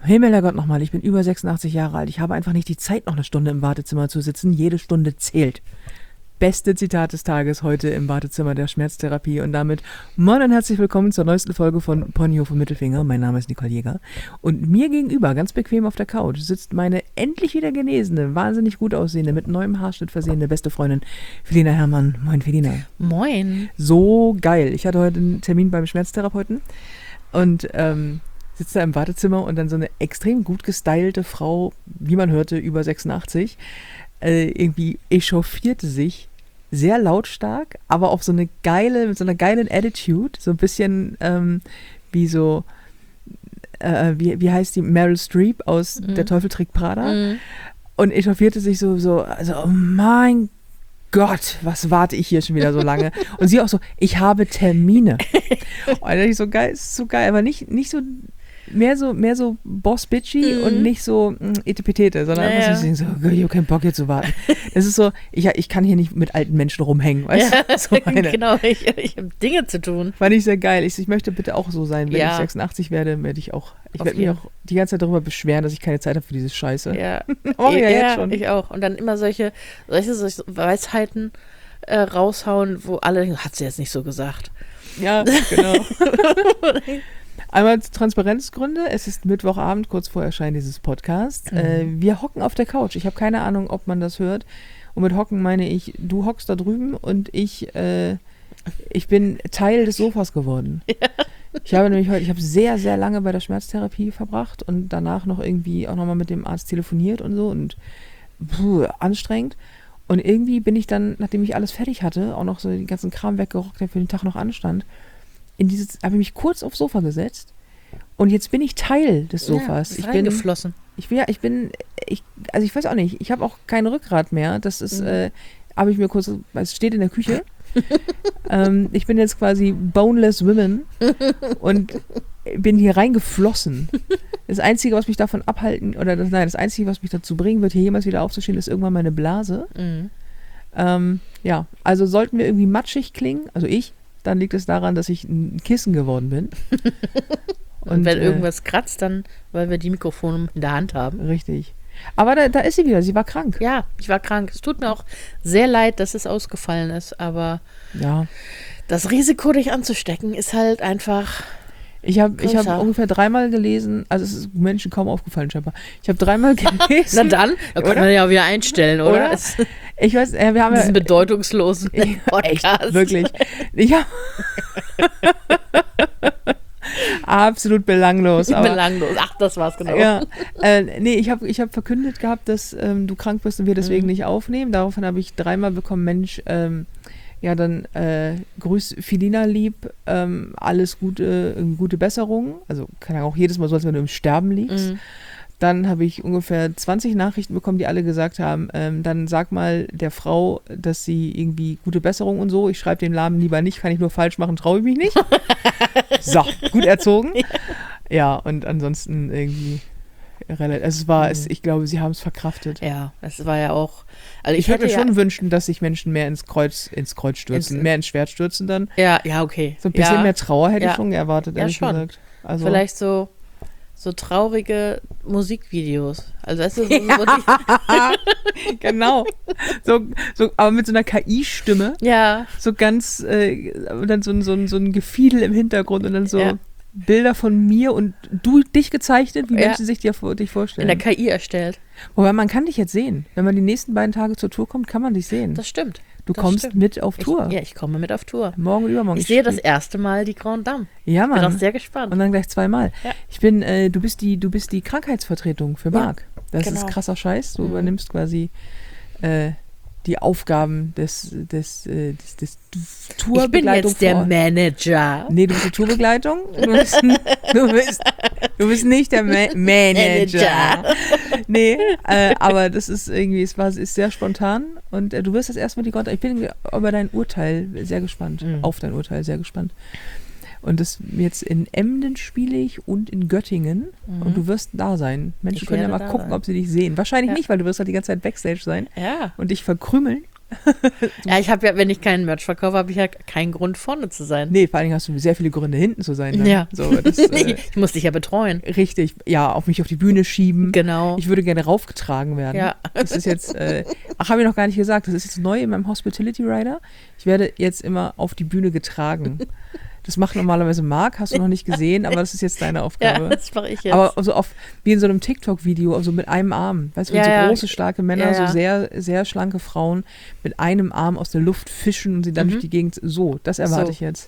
Himmelherrgott nochmal, ich bin über 86 Jahre alt. Ich habe einfach nicht die Zeit, noch eine Stunde im Wartezimmer zu sitzen. Jede Stunde zählt. Beste Zitat des Tages heute im Wartezimmer der Schmerztherapie. Und damit moin und herzlich willkommen zur neuesten Folge von Ponyhof und Mittelfinger. Mein Name ist Nicole Jäger. Und mir gegenüber, ganz bequem auf der Couch, sitzt meine endlich wieder genesene, wahnsinnig gut aussehende, mit neuem Haarschnitt versehene beste Freundin Felina Herrmann. Moin, Felina. Moin. So geil. Ich hatte heute einen Termin beim Schmerztherapeuten und sitzt da im Wartezimmer und dann so eine extrem gut gestylte Frau, wie man hörte, über 86, irgendwie echauffierte sich sehr lautstark, aber auf so eine geile, mit so einer geilen Attitude, so ein bisschen wie so, wie heißt die, Meryl Streep aus Der Teufel trägt Prada, und echauffierte sich so, also oh mein Gott, was warte ich hier schon wieder so lange? Und sie auch so, ich habe Termine. Und dann ich so geil, ist so geil, aber nicht so mehr so Boss-Bitchy und nicht so Etepetete, sondern einfach so, ich habe keinen Bock hier zu warten. Das ist so, ich kann hier nicht mit alten Menschen rumhängen, weißt du? So genau, ich habe Dinge zu tun. Fand ich sehr geil. Ich möchte bitte auch so sein, wenn ich 86 werde, werde ich werde mich auch die ganze Zeit darüber beschweren, dass ich keine Zeit habe für diese Scheiße. Ja, jetzt schon. Ich auch. Und dann immer solche Weisheiten raushauen, wo alle, hat sie jetzt nicht so gesagt. Ja, genau. Einmal Transparenzgründe, es ist Mittwochabend, kurz vor Erscheinen dieses Podcasts. Wir hocken auf der Couch. Ich habe keine Ahnung, ob man das hört. Und mit hocken meine ich, du hockst da drüben und ich bin Teil des Sofas geworden. Ja. Ich habe sehr, sehr lange bei der Schmerztherapie verbracht und danach noch irgendwie auch nochmal mit dem Arzt telefoniert und so und anstrengend. Und irgendwie bin ich dann, nachdem ich alles fertig hatte, auch noch so den ganzen Kram weggerockt, der für den Tag noch anstand, habe ich mich kurz aufs Sofa gesetzt und jetzt bin ich Teil des Sofas. Ja, ich bin geflossen. Ich weiß auch nicht, ich habe auch kein Rückgrat mehr. Das ist, habe ich mir kurz, es steht in der Küche. Ich bin jetzt quasi boneless women und bin hier reingeflossen. Das Einzige, was mich davon abhalten, das Einzige, was mich dazu bringen wird, hier jemals wieder aufzustehen, ist irgendwann meine Blase. Ja, also sollten wir irgendwie matschig klingen, also dann liegt es daran, dass ich ein Kissen geworden bin. Und wenn irgendwas kratzt, dann, weil wir die Mikrofone in der Hand haben. Richtig. Aber da ist sie wieder, sie war krank. Ja, ich war krank. Es tut mir auch sehr leid, dass es ausgefallen ist, aber das Risiko, dich anzustecken, ist halt einfach. Ich habe ungefähr 3-mal gelesen, also es ist Menschen kaum aufgefallen scheinbar. Ich habe 3-mal gelesen. Na dann kann man ja wieder einstellen, oder? Ich weiß, wir haben diesen bedeutungslosen Podcast. Echt, wirklich. Absolut belanglos. Belanglos. Ach, das war's genau. Ja, ich hab verkündet gehabt, dass du krank bist und wir deswegen nicht aufnehmen. Daraufhin habe ich 3-mal bekommen, Mensch, dann grüß Felina lieb, alles Gute, gute Besserung. Also keine Ahnung, auch jedes Mal so, als wenn du im Sterben liegst. Dann habe ich ungefähr 20 Nachrichten bekommen, die alle gesagt haben, dann sag mal der Frau, dass sie irgendwie gute Besserung und so, ich schreibe den Namen lieber nicht, kann ich nur falsch machen, traue ich mich nicht. So, gut erzogen. Ja, und ansonsten irgendwie relativ, also ich glaube, sie haben es verkraftet. Ja, es war ja auch, also ich würde mir schon wünschen, dass sich Menschen mehr ins Kreuz stürzen, mehr ins Schwert stürzen dann. Ja, okay. So ein bisschen mehr Trauer hätte ich schon erwartet, ehrlich gesagt. Also vielleicht so traurige Musikvideos. Also weißt du, genau. So, aber mit so einer KI-Stimme. Ja. So ganz, und dann so ein Gefiedel im Hintergrund und dann so Bilder von mir und dich gezeichnet, wie Menschen sich dich vorstellen. In der KI erstellt. Wobei man kann dich jetzt sehen. Wenn man die nächsten beiden Tage zur Tour kommt, kann man dich sehen. Das stimmt. Du kommst mit auf Tour. Ich komme mit auf Tour. Morgen und übermorgen. Ich sehe das erste Mal die Grande Dame. Ja, Mann. Bin auch sehr gespannt. Und dann gleich 2-mal. Ja. Du bist die Krankheitsvertretung für Marc. Das ist krasser Scheiß. Du übernimmst quasi die Aufgaben des Tourbegleitung. Ich bin jetzt der Manager. Nee, du bist die Tourbegleitung. Du bist nicht der Manager. Nee, aber das ist irgendwie, ist sehr spontan und du wirst das erstmal die Grande. Ich bin über dein Urteil sehr gespannt. Auf dein Urteil sehr gespannt. Und das jetzt in Emden spiele ich und in Göttingen. Und du wirst da sein. Menschen können ja mal gucken, ob sie dich sehen. Wahrscheinlich nicht, weil du wirst halt die ganze Zeit Backstage sein. Ja. Und dich verkrümeln. Ja, ich habe ja, wenn ich keinen Merch verkaufe, habe ich ja keinen Grund, vorne zu sein. Nee, vor allen Dingen hast du sehr viele Gründe, hinten zu sein. Dann. Ja. So, das, Ich muss dich ja betreuen. Richtig, ja, auf mich auf die Bühne schieben. Genau. Ich würde gerne raufgetragen werden. Ja. Das ist jetzt, habe ich noch gar nicht gesagt, das ist jetzt neu in meinem Hospitality Rider. Ich werde jetzt immer auf die Bühne getragen. Das macht normalerweise Marc, hast du noch nicht gesehen, aber das ist jetzt deine Aufgabe. Ja, das mache ich jetzt. Aber so wie in so einem TikTok-Video, also mit einem Arm. Weißt du, wenn so große, starke Männer, so sehr, sehr schlanke Frauen mit einem Arm aus der Luft fischen und sie dann durch die Gegend, so, das erwarte ich jetzt.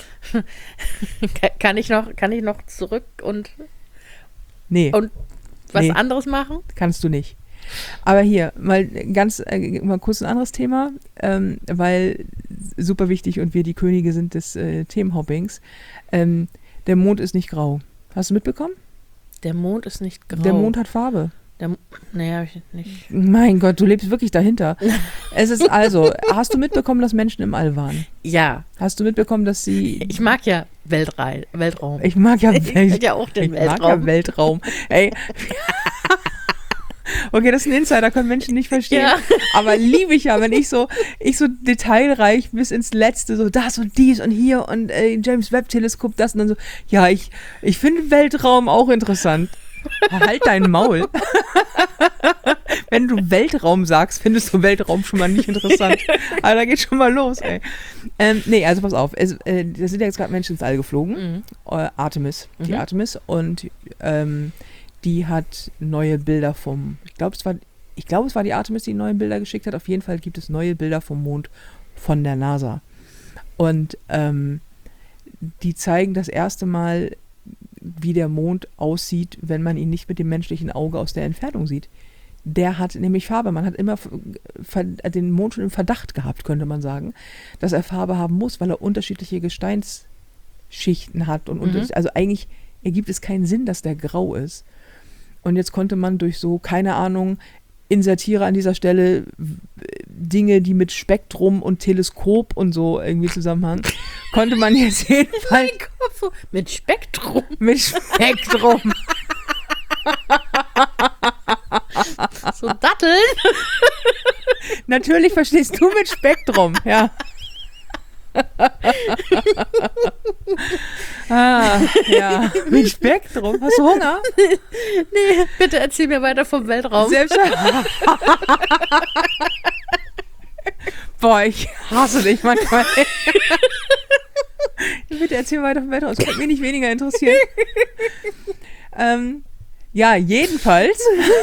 Kann ich noch zurück und was anderes machen? Kannst du nicht. Aber hier, mal kurz ein anderes Thema, weil super wichtig und wir die Könige sind des Themenhoppings. Der Mond ist nicht grau. Hast du mitbekommen? Der Mond ist nicht grau. Der Mond hat Farbe. Nee, hab ich nicht. Mein Gott, du lebst wirklich dahinter. Es ist also, hast du mitbekommen, dass Menschen im All waren? Ja. Hast du mitbekommen, dass sie... Ich mag ja Weltraum. Ich mag ja auch den Weltraum. Ich mag ja Weltraum. Ey. Okay, das ist ein Insider, können Menschen nicht verstehen. Ja. Aber liebe ich ja, wenn ich so detailreich bis ins Letzte, so das und dies und hier und James Webb-Teleskop, das und dann so, ja, ich finde Weltraum auch interessant. Halt dein Maul. Wenn du Weltraum sagst, findest du Weltraum schon mal nicht interessant. Aber da geht schon mal los, ey. Nee, also pass auf. Da sind ja jetzt gerade Menschen ins All geflogen. Artemis, die Artemis. Und die hat neue Bilder ich glaube, es war die Artemis, die neue Bilder geschickt hat. Auf jeden Fall gibt es neue Bilder vom Mond von der NASA. Und die zeigen das erste Mal, wie der Mond aussieht, wenn man ihn nicht mit dem menschlichen Auge aus der Entfernung sieht. Der hat nämlich Farbe. Man hat immer den Mond schon im Verdacht gehabt, könnte man sagen, dass er Farbe haben muss, weil er unterschiedliche Gesteinsschichten hat. Also eigentlich ergibt es keinen Sinn, dass der grau ist. Und jetzt konnte man durch so, keine Ahnung, insertiere an dieser Stelle Dinge, die mit Spektrum und Teleskop und so irgendwie zusammenhängen, konnte man jetzt jedenfalls... Mit Spektrum? Mit Spektrum. So Datteln? Natürlich verstehst du mit Spektrum, ja. Ja, mit Spektrum. Hast du Hunger? Nee, bitte erzähl mir weiter vom Weltraum. Boah, ich hasse dich manchmal. Bitte erzähl weiter vom Weltraum. Es könnte mich nicht weniger interessieren. Ja, jedenfalls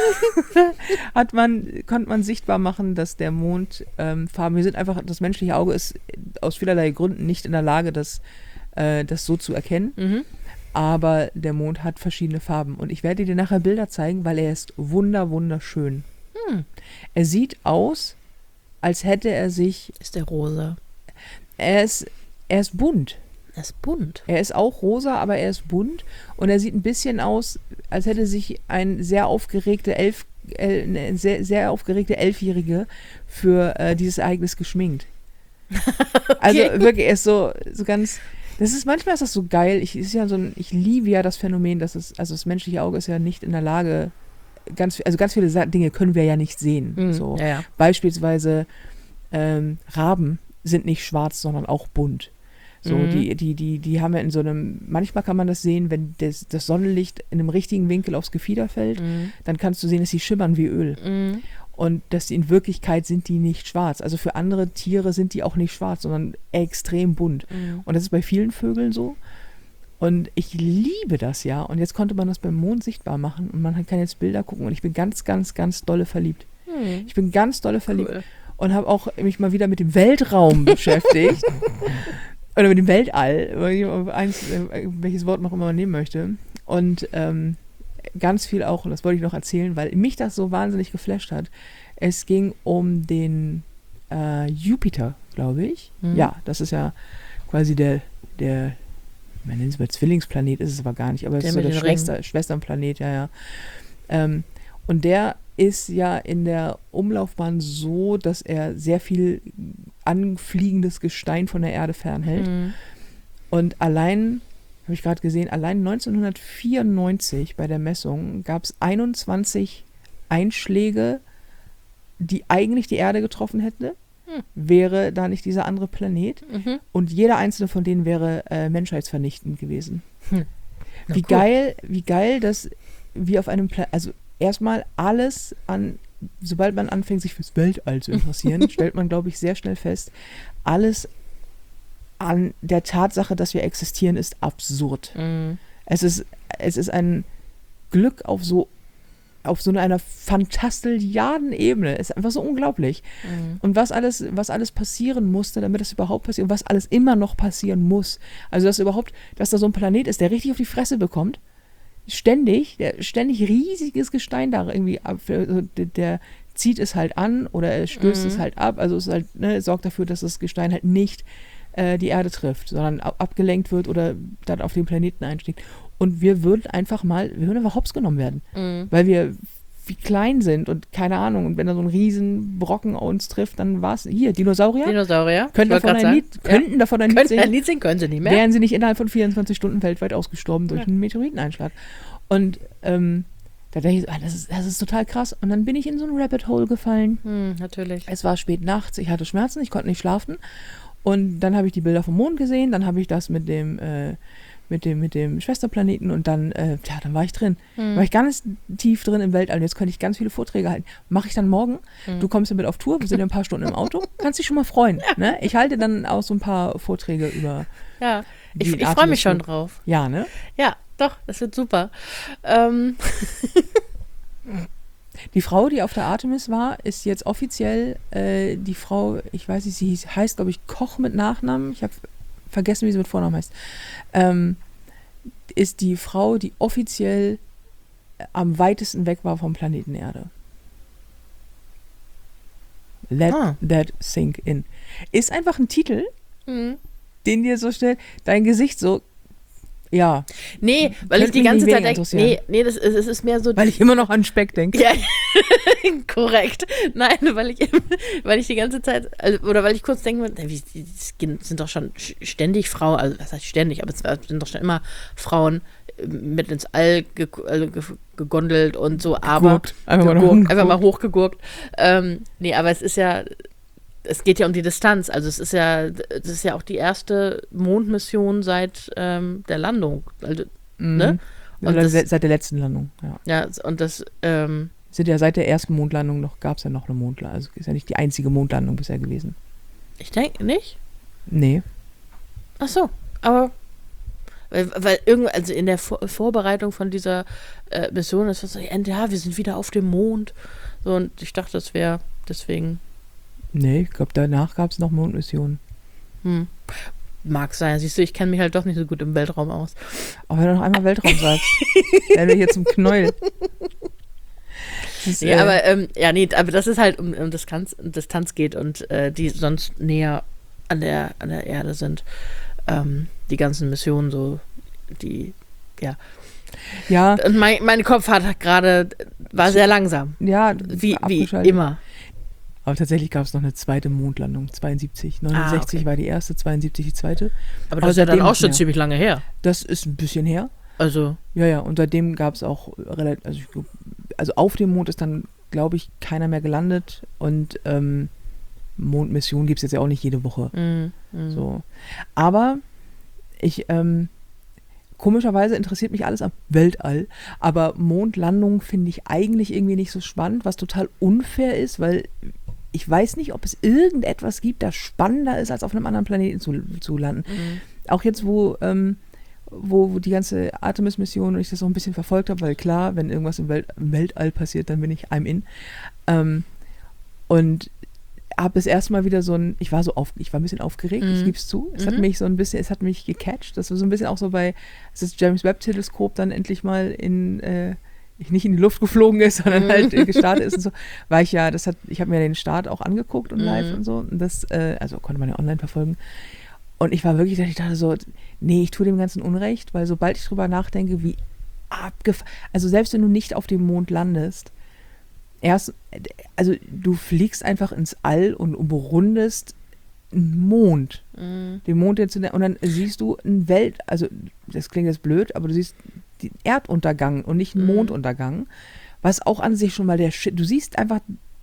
konnte man sichtbar machen, dass der Mond Farben. Das menschliche Auge ist aus vielerlei Gründen nicht in der Lage, das so zu erkennen. Aber der Mond hat verschiedene Farben. Und ich werde dir nachher Bilder zeigen, weil er ist wunderschön. Er sieht aus, als hätte er sich... Ist der rosa? Er ist bunt. Er ist bunt. Er ist auch rosa, aber er ist bunt. Und er sieht ein bisschen aus, als hätte sich ein sehr aufgeregte sehr aufgeregte Elfjährige für dieses Ereignis geschminkt. Okay. Also wirklich, er ist so ganz... Manchmal ist das so geil. Ich liebe ja das Phänomen, dass das menschliche Auge ist ja nicht in der Lage, ganz viele Dinge können wir ja nicht sehen. So. Ja. Beispielsweise Raben sind nicht schwarz, sondern auch bunt. So, die haben ja in so einem, manchmal kann man das sehen, wenn das Sonnenlicht in einem richtigen Winkel aufs Gefieder fällt, dann kannst du sehen, dass sie schimmern wie Öl. Und dass in Wirklichkeit sind die nicht schwarz. Also für andere Tiere sind die auch nicht schwarz, sondern extrem bunt. Und das ist bei vielen Vögeln so. Und ich liebe das ja. Und jetzt konnte man das beim Mond sichtbar machen und man kann jetzt Bilder gucken und ich bin ganz, ganz, ganz dolle verliebt. Ich bin ganz dolle verliebt. Cool. Und habe auch mich mal wieder mit dem Weltraum beschäftigt. Oder mit dem Weltall, welches Wort man auch immer man nehmen möchte. Und ganz viel auch, und das wollte ich noch erzählen, weil mich das so wahnsinnig geflasht hat. Es ging um den Jupiter, glaube ich. Ja, das ist ja quasi der man nennt es mal Zwillingsplanet, ist es aber gar nicht, aber es ist so der Schwesternplanet, ja. Und der ist ja in der Umlaufbahn so, dass er sehr viel anfliegendes Gestein von der Erde fernhält. Und allein, habe ich gerade gesehen, allein 1994 bei der Messung gab es 21 Einschläge, die eigentlich die Erde getroffen hätten. wäre da nicht dieser andere Planet. Und jeder einzelne von denen wäre menschheitsvernichtend gewesen. Wie geil, dass wir auf einem Planet, also erstmal alles sobald man anfängt, sich fürs Weltall zu interessieren, stellt man, glaube ich, sehr schnell fest, alles an der Tatsache, dass wir existieren, ist absurd. Es ist ein Glück auf so einer fantastilliarden Ebene. Es ist einfach so unglaublich. Und was alles passieren musste, damit das überhaupt passiert und was alles immer noch passieren muss. Also, dass da so ein Planet ist, der richtig auf die Fresse bekommt. Ständig riesiges Gestein da irgendwie ab. Der zieht es halt an oder er stößt es halt ab. Also es halt, sorgt dafür, dass das Gestein halt nicht die Erde trifft, sondern abgelenkt wird oder dann auf den Planeten einschlägt. Und wir würden einfach hops genommen werden. Weil wir wie klein sind und keine Ahnung. Und wenn da so ein riesen Brocken uns trifft, dann war es hier, Dinosaurier. Könnten davon ein Lied singen. Können sie nicht mehr. Wären sie nicht innerhalb von 24 Stunden weltweit ausgestorben durch einen Meteoriteneinschlag. Und da dachte ich, das ist total krass. Und dann bin ich in so ein Rabbit Hole gefallen. Natürlich. Es war spät nachts, ich hatte Schmerzen, ich konnte nicht schlafen. Und dann habe ich die Bilder vom Mond gesehen, dann habe ich das mit dem Schwesterplaneten und dann war ich drin. War ich ganz tief drin im Weltall. Jetzt könnte ich ganz viele Vorträge halten. Mache ich dann morgen. Du kommst ja mit auf Tour, wir sind ja ein paar Stunden im Auto. Kannst dich schon mal freuen. Ja. Ne? Ich halte dann auch so ein paar Vorträge über. Ja, ich freue mich schon drauf. Ja, ne? Ja, doch, das wird super. Die Frau, die auf der Artemis war, ist jetzt offiziell die Frau, ich weiß nicht, sie heißt, glaube ich, Koch mit Nachnamen. Ich habe vergessen, wie sie mit Vornamen heißt. Ist die Frau, die offiziell am weitesten weg war vom Planeten Erde. Let that sink in. Ist einfach ein Titel, den dir so stellt, dein Gesicht so, ja. Nee, weil ich die ganze Zeit denke, es ist mehr so... Weil ich immer noch an Speck denke. Ja, korrekt. Nein, weil ich die ganze Zeit, oder weil ich kurz denke, die sind doch schon ständig Frauen, also das heißt ständig, aber es sind doch schon immer Frauen mit ins All gegondelt und so, aber einfach mal hochgegurkt. Aber es ist ja... Es geht ja um die Distanz, also das ist ja auch die erste Mondmission seit der Landung. Also, ne? Und seit der letzten Landung, ja. Ja, und das sind ja seit der ersten Mondlandung gab es ja noch eine Mondlandung. Also ist ja nicht die einzige Mondlandung bisher gewesen. Ich denke nicht. Nee. Ach so, aber weil also in der Vorbereitung von dieser Mission ist das so, ja, wir sind wieder auf dem Mond. So, und ich dachte, das wäre deswegen. Nee, ich glaube, danach gab es noch Mondmissionen. Mag sein. Siehst du, ich kenne mich halt doch nicht so gut im Weltraum aus. Aber wenn du noch einmal Weltraum sagst, werden wir hier zum Knäuel. Aber das ist halt um Distanz geht und die sonst näher an der Erde sind. Die ganzen Missionen so, ja. Ja. Und mein Kopf war sehr langsam. Ja, wie immer. Aber tatsächlich gab es noch eine zweite Mondlandung, 72. 69 okay. war die erste, 72 die zweite. Aber das ist ja dann auch schon ziemlich lange her. Das ist ein bisschen her. Also. Ja, und seitdem gab es auch also auf dem Mond ist dann, glaube ich, keiner mehr gelandet. Und Mondmissionen gibt es jetzt ja auch nicht jede Woche. So. Aber komischerweise interessiert mich alles am Weltall, aber Mondlandung finde ich eigentlich irgendwie nicht so spannend, was total unfair ist, weil ich weiß nicht, ob es irgendetwas gibt, das spannender ist, als auf einem anderen Planeten zu landen. Auch jetzt, wo die ganze Artemis-Mission und ich das auch ein bisschen verfolgt habe, weil klar, wenn irgendwas im Weltall passiert, dann bin ich I'm in. Und habe das erste Mal wieder ich war ein bisschen aufgeregt, ich gebe es zu. Es hat mich gecatcht. Das war so ein bisschen auch so als das James Webb-Teleskop dann endlich mal nicht in die Luft geflogen ist, sondern halt gestartet ist und so, ich habe mir den Start auch angeguckt und live und so. Und das, also konnte man ja online verfolgen. Und ich war wirklich, ich dachte so, nee, ich tue dem Ganzen Unrecht, weil sobald ich drüber nachdenke, wie also selbst wenn du nicht auf dem Mond landest, also du fliegst einfach ins All und umrundest einen Mond. Den Mond und dann siehst du also das klingt jetzt blöd, aber du siehst den Erduntergang und nicht einen Monduntergang, was auch an sich schon mal du siehst einfach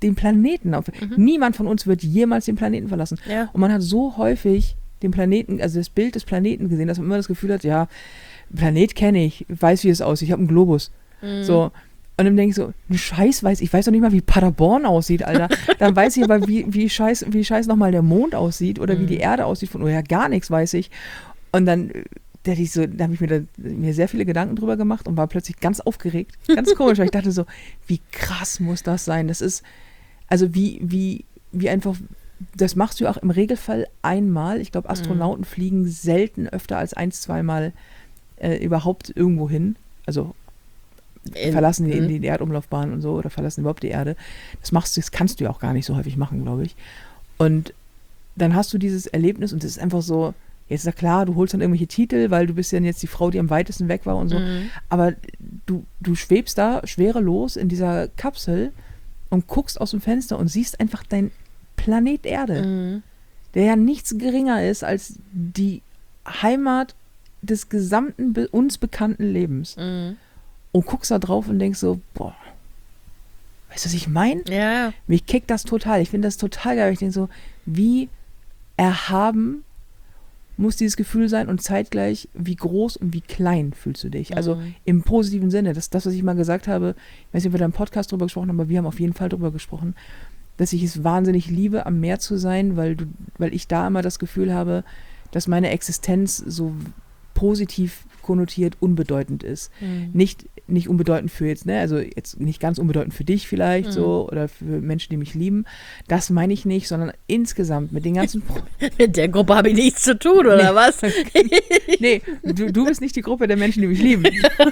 den Planeten auf. Niemand von uns wird jemals den Planeten verlassen. Ja. Und man hat so häufig den Planeten, also das Bild des Planeten gesehen, dass man immer das Gefühl hat, ja, Planet kenne ich, weiß, wie es aussieht, ich habe einen Globus. So. Und dann denke ich so, ich weiß doch nicht mal, wie Paderborn aussieht, Alter. Dann weiß ich aber, wie scheiß nochmal der Mond aussieht oder wie die Erde aussieht, oder gar nichts weiß ich. Und dann da habe ich mir sehr viele Gedanken drüber gemacht und war plötzlich ganz aufgeregt. Ganz komisch, weil ich dachte so, wie krass muss das sein? Das ist, also wie einfach, das machst du auch im Regelfall einmal. Ich glaube, Astronauten fliegen selten öfter als 1-2 Mal überhaupt irgendwo hin. Also verlassen die Erdumlaufbahn und so oder verlassen überhaupt die Erde. Das kannst du ja auch gar nicht so häufig machen, glaube ich. Und dann hast du dieses Erlebnis und es ist einfach so, jetzt ist ja klar, du holst dann irgendwelche Titel, weil du bist ja jetzt die Frau, die am weitesten weg war und so. Aber du schwebst da schwerelos in dieser Kapsel und guckst aus dem Fenster und siehst einfach dein Planet Erde, der ja nichts geringer ist als die Heimat des gesamten uns bekannten Lebens. Und guckst da drauf und denkst so, boah, weißt du, was ich meine? Ja. Mich kickt das total. Ich finde das total geil. Ich denke so, wie erhaben muss dieses Gefühl sein und zeitgleich, wie groß und wie klein fühlst du dich? Also im positiven Sinne. Das, was ich mal gesagt habe, ich weiß nicht, ob wir da im Podcast drüber gesprochen haben, aber wir haben auf jeden Fall drüber gesprochen, dass ich es wahnsinnig liebe, am Meer zu sein, weil ich da immer das Gefühl habe, dass meine Existenz so positiv konnotiert unbedeutend ist. Nicht unbedeutend für jetzt, ne, also jetzt nicht ganz unbedeutend für dich vielleicht so oder für Menschen, die mich lieben. Das meine ich nicht, sondern insgesamt mit den ganzen Mit der Gruppe habe ich nichts zu tun, oder was? Nee, du bist nicht die Gruppe der Menschen, die mich lieben.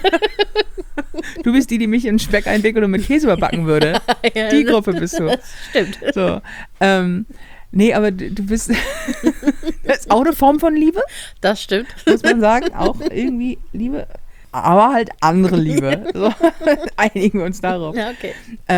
Du bist die mich in Speck einwickeln und mit Käse überbacken würde. Ja, Die Gruppe bist du. Das stimmt. So, nee, aber du bist das ist auch eine Form von Liebe, Das stimmt. muss man sagen. Auch irgendwie Liebe, aber halt andere Liebe. So, einigen wir uns darauf. Ja, okay.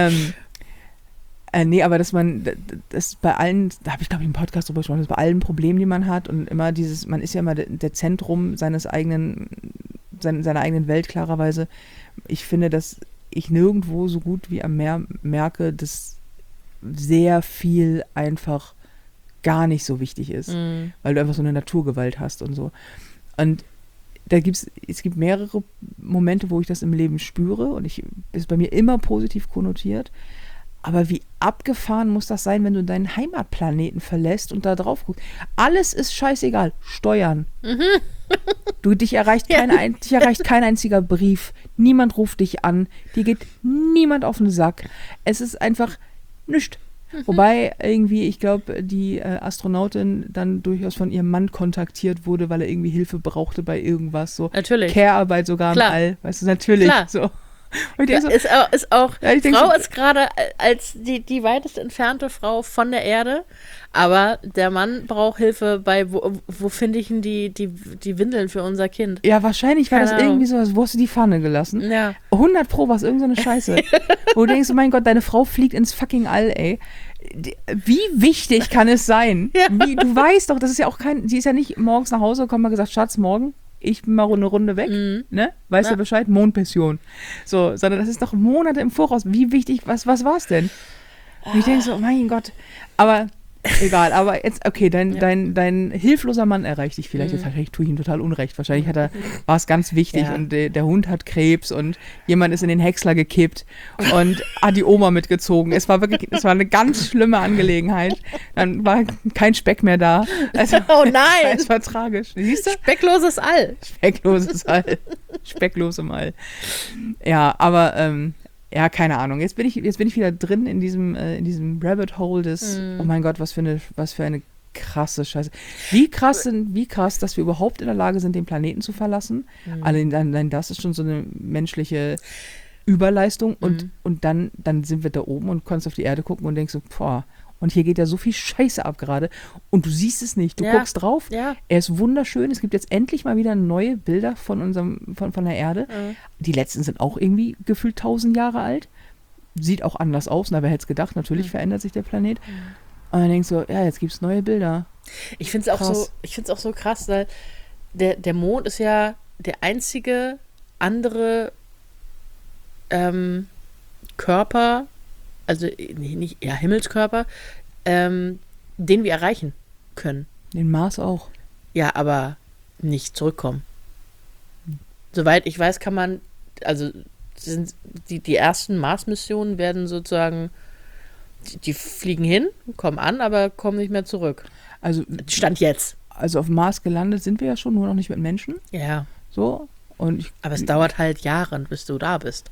Nee, aber dass man, das bei allen, da habe ich glaube ich im Podcast drüber gesprochen, dass bei allen Problemen, die man hat und immer man ist ja immer der Zentrum seiner eigenen Welt, klarerweise. Ich finde, dass ich nirgendwo so gut wie am Meer merke, dass sehr viel einfach gar nicht so wichtig ist, weil du einfach so eine Naturgewalt hast und so. Und es gibt mehrere Momente, wo ich das im Leben spüre und ist bei mir immer positiv konnotiert. Aber wie abgefahren muss das sein, wenn du deinen Heimatplaneten verlässt und da drauf guckst? Alles ist scheißegal. Steuern. Dich erreicht kein einziger Brief. Niemand ruft dich an. Dir geht niemand auf den Sack. Es ist einfach nichts. Wobei irgendwie, ich glaube, die Astronautin dann durchaus von ihrem Mann kontaktiert wurde, weil er irgendwie Hilfe brauchte bei irgendwas. So Natürlich. Care-Arbeit sogar Klar. im All. Weißt du, natürlich. Klar. So. Und ich Ja, denk so, ist auch Ja, ich denk Frau so- ist gerade als die weitest entfernte Frau von der Erde, aber der Mann braucht Hilfe bei, wo finde ich denn die Windeln für unser Kind? ja, wahrscheinlich war Keine das irgendwie so, als wo hast du die Pfanne gelassen? Ja. 100 Pro war es irgendeine Scheiße. Wo du denkst, oh mein Gott, deine Frau fliegt ins fucking All, ey. Wie wichtig kann es sein? Ja. Du weißt doch, das ist ja auch sie ist ja nicht morgens nach Hause gekommen und gesagt, Schatz, morgen, ich bin mal eine Runde weg, ne? Weißt du Bescheid? Mondpension. So, sondern das ist doch Monate im Voraus. Wie wichtig, was war's denn? Und ich denke so, mein Gott. Aber egal, aber jetzt, okay, dein hilfloser Mann erreicht dich vielleicht. Jetzt wahrscheinlich tue ich ihm total unrecht. Wahrscheinlich war es ganz wichtig Ja. und der Hund hat Krebs und jemand ist in den Häcksler gekippt und hat die Oma mitgezogen. Es war eine ganz schlimme Angelegenheit. Dann war kein Speck mehr da. Also, Oh nein! es war tragisch. Siehst du? Speckloses All. Speckloses All. Specklos im All. Ja, aber ja, keine Ahnung. Jetzt bin ich wieder drin in diesem Rabbit Hole des, oh mein Gott, was für eine krasse Scheiße. Wie krass, dass wir überhaupt in der Lage sind, den Planeten zu verlassen. Allein das ist schon so eine menschliche Überleistung. Und dann sind wir da oben und kannst auf die Erde gucken und denkst so, boah, und hier geht ja so viel Scheiße ab gerade. Und du siehst es nicht. Du Ja. guckst drauf. Ja. Er ist wunderschön. Es gibt jetzt endlich mal wieder neue Bilder von der Erde. Die letzten sind auch irgendwie gefühlt 1000 Jahre alt. Sieht auch anders aus. Na, wer hätte es gedacht? Natürlich verändert sich der Planet. Und dann denkst du, ja, jetzt gibt es neue Bilder. Ich finde es auch so krass, weil der Mond ist ja der einzige andere Körper, also nicht ja, Himmelskörper, den wir erreichen können. Den Mars auch. Ja, aber nicht zurückkommen. Soweit ich weiß, kann man, also sind die ersten Mars-Missionen werden sozusagen, die fliegen hin, kommen an, aber kommen nicht mehr zurück. Also Stand jetzt. Also auf dem Mars gelandet sind wir ja schon, nur noch nicht mit Menschen. Ja. So. Und Aber es dauert halt Jahre, bis du da bist.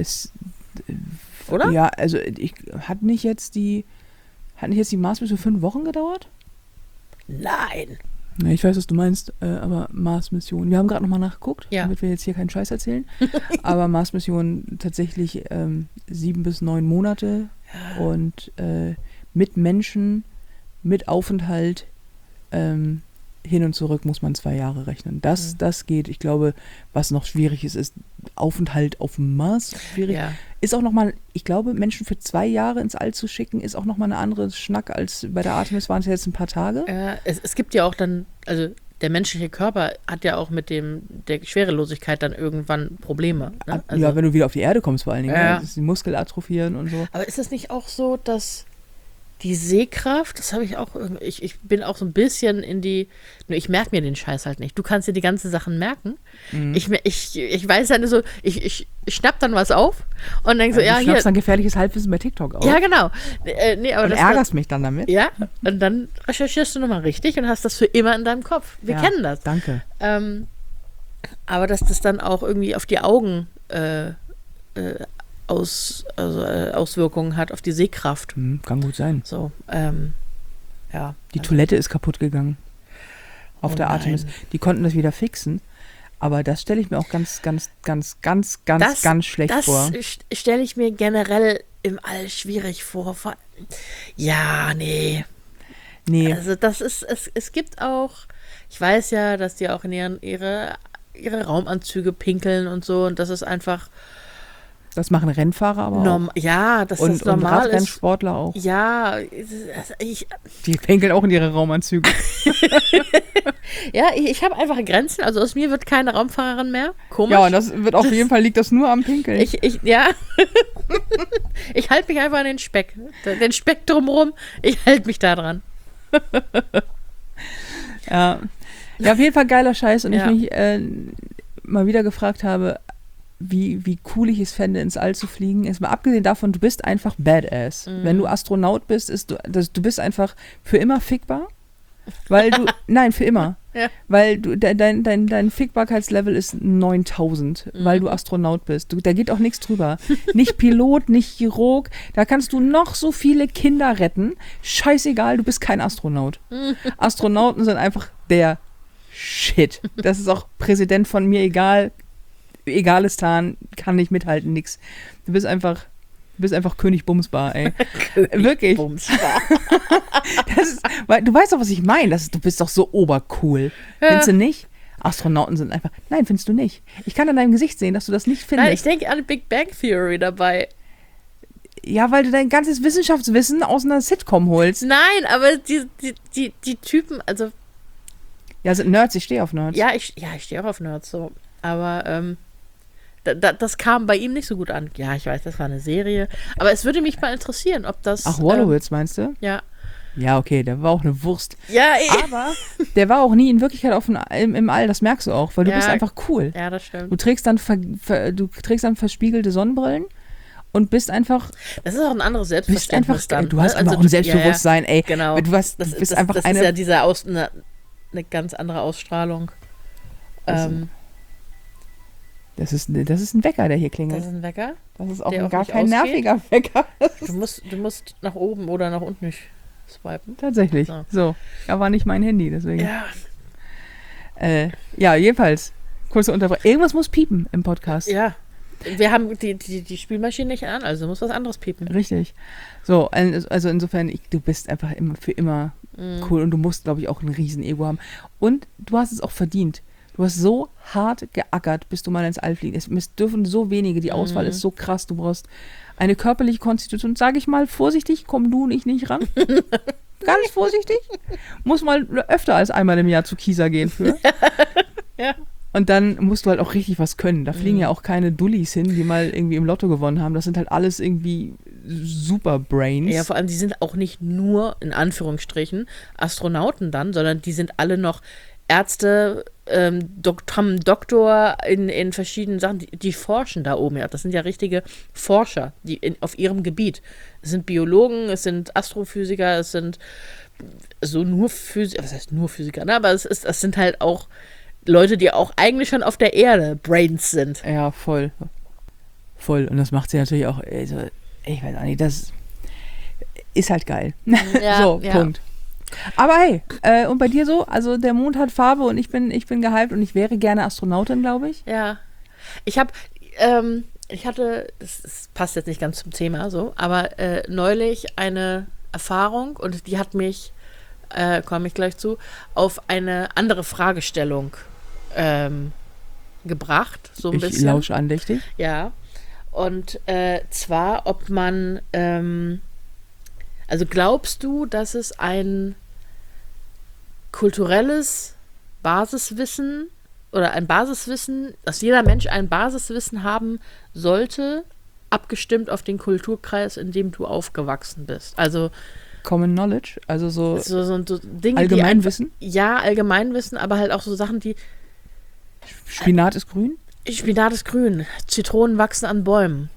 Oder? Ja, also hat nicht jetzt die Mars-Mission 5 Wochen gedauert? Nein. Ja, ich weiß, was du meinst, aber Mars-Mission. Wir haben gerade nochmal nachgeguckt, Ja. damit wir jetzt hier keinen Scheiß erzählen. Aber Mars-Mission tatsächlich 7 bis 9 Monate und mit Menschen, mit Aufenthalt hin und zurück muss man 2 Jahre rechnen. Das geht. Ich glaube, was noch schwierig ist Aufenthalt auf dem Mars. Schwierig. Ja. Ist auch nochmal, ich glaube, Menschen für 2 Jahre ins All zu schicken, ist auch nochmal eine andere Schnack als bei der Artemis waren es ja jetzt ein paar Tage. Es gibt ja auch dann, also der menschliche Körper hat ja auch mit der Schwerelosigkeit dann irgendwann Probleme. Ne? Also, Ja, wenn du wieder auf die Erde kommst vor allen Dingen. Ja. Ne? Das ist die Muskel atrophieren und so. aber ist es nicht auch so, dass die Sehkraft, das habe ich auch irgendwie, ich bin auch so ein bisschen nur ich merke mir den Scheiß halt nicht. Du kannst dir die ganzen Sachen merken. Mhm. Ich weiß dann so, ich schnapp dann was auf und denke so, Du ja, hier. schnappst dann gefährliches Halbwissen bei TikTok auf. Ja, genau. Nee, aber und ärgerst mich dann damit. Ja, und dann recherchierst du nochmal richtig und hast das für immer in deinem Kopf. Wir Ja, kennen das. Danke. Aber dass das dann auch irgendwie auf die Augen Auswirkungen hat, auf die Sehkraft. Kann gut sein. So, ja. Die Toilette ist kaputt gegangen. Auf Oh der nein. Artemis. Die konnten das wieder fixen. Aber das stelle ich mir auch ganz schlecht vor. Das stelle ich mir generell im All schwierig vor. Ja, nee. Nee. Also das ist, es gibt auch, ich weiß ja, dass die auch in ihre Raumanzüge pinkeln und so und das ist einfach Das machen Rennfahrer aber auch. Ja, dass Und das normal ist. Radrennsportler auch. Ja, Die pinkeln auch in ihre Raumanzüge. ich habe einfach Grenzen. Also aus mir wird keine Raumfahrerin mehr. Komisch. Ja, und das wird auf jeden Fall, liegt das nur am Pinkeln. Ja. Ich halte mich einfach an den Speck. Den Speck drumherum, ich halte mich da dran. Ja, auf jeden Fall geiler Scheiß. Und Ja. ich mich mal wieder gefragt habe, wie cool ich es fände, ins All zu fliegen. Erstmal abgesehen davon, du bist einfach badass. Wenn du Astronaut bist, du bist einfach für immer fickbar. Weil du, nein, für immer. Ja. Weil du, dein Fickbarkeitslevel ist 9000, weil du Astronaut bist. Da geht auch nichts drüber. Nicht Pilot, nicht Chirurg. Da kannst du noch so viele Kinder retten. Scheißegal, du bist kein Astronaut. Astronauten sind einfach der Shit. Das ist auch Präsident von mir, Egalistan, kann nicht mithalten, nix. Du bist einfach König Bumsbar, ey. Wirklich. Bumsbar. Du weißt doch, was ich meine. Du bist doch so obercool. Findest du nicht? Astronauten sind einfach. Nein, findest du nicht. Ich kann an deinem Gesicht sehen, dass du das nicht findest. Nein, ich denke an Big Bang Theory dabei. Ja, weil du dein ganzes Wissenschaftswissen aus einer Sitcom holst. Nein, aber die Typen, also Ja, sind Nerds, ich stehe auf Nerds. ja, ich stehe auch auf Nerds so. Aber das kam bei ihm nicht so gut an. Ja, ich weiß, das war eine Serie. Aber es würde mich mal interessieren, ob das. Ach, Wolowitz meinst du? Ja. Ja, okay, der war auch eine Wurst. Ja, Aber der war auch nie in Wirklichkeit im All, das merkst du auch, weil du Ja. bist einfach cool. ja, das stimmt. Du trägst dann verspiegelte Sonnenbrillen und bist einfach, Das ist auch ein anderes du Selbstverständnis dann. hast ne? einfach Also auch ein Selbstbewusstsein, ey. Genau. Du bist einfach das eine. ist ja eine ganz andere Ausstrahlung. Das ist ein Wecker, der hier Das klingelt. ist ein Wecker. Das ist auch der auch gar nicht kein ausgeht. nerviger Wecker. Du musst nach oben oder nach unten nicht swipen. Tatsächlich. So. So. Ja, war nicht mein Handy, deswegen. Ja. Ja, jedenfalls. Kurze Unterbrechung. Irgendwas muss piepen im Podcast. Ja. Wir haben die Spülmaschine nicht an, also muss was anderes piepen. Richtig. So, also insofern, du bist einfach für immer cool und du musst, glaube ich, auch ein Riesen-Ego haben. Und du hast es auch verdient. Du hast so hart geackert, bis du mal ins All fliegst. Es dürfen so wenige, die Auswahl ist so krass. Du brauchst eine körperliche Konstitution. Sage ich mal vorsichtig, komm du und ich nicht ran. Ganz vorsichtig. Muss mal öfter als einmal im Jahr zu Kieser gehen für. Ja. Und dann musst du halt auch richtig was können. Da fliegen ja auch keine Dullis hin, die mal irgendwie im Lotto gewonnen haben. Das sind halt alles irgendwie Superbrains. Ja, vor allem, die sind auch nicht nur, in Anführungsstrichen, Astronauten dann, sondern die sind alle noch Ärzte, haben einen Doktor in verschiedenen Sachen, die forschen da oben. Ja. Das sind ja richtige Forscher auf ihrem Gebiet. Es sind Biologen, es sind Astrophysiker, es sind so nur Physiker, was heißt nur Physiker, ne? Aber es sind halt auch Leute, die auch eigentlich schon auf der Erde Brains sind. Ja, voll. Voll. Und das macht sie natürlich auch, also, ich weiß auch nicht, das ist halt geil. Ja, so, ja. Punkt. Aber hey, und bei dir so? Also der Mond hat Farbe und ich bin gehypt und ich wäre gerne Astronautin, glaube ich. Ja. Ich hatte, das passt jetzt nicht ganz zum Thema so, aber neulich eine Erfahrung und die hat mich, komme ich gleich zu, auf eine andere Fragestellung gebracht, so ein bisschen. Ich lausche andächtig. Ja. Und zwar, ob man, also glaubst du, dass es ein kulturelles Basiswissen oder ein Basiswissen, dass jeder Mensch ein Basiswissen haben sollte, abgestimmt auf den Kulturkreis, in dem du aufgewachsen bist? Also Common Knowledge, also so Dinge, Allgemeinwissen? Ja, Allgemeinwissen, aber halt auch so Sachen, die Spinat ist grün? Spinat ist grün, Zitronen wachsen an Bäumen.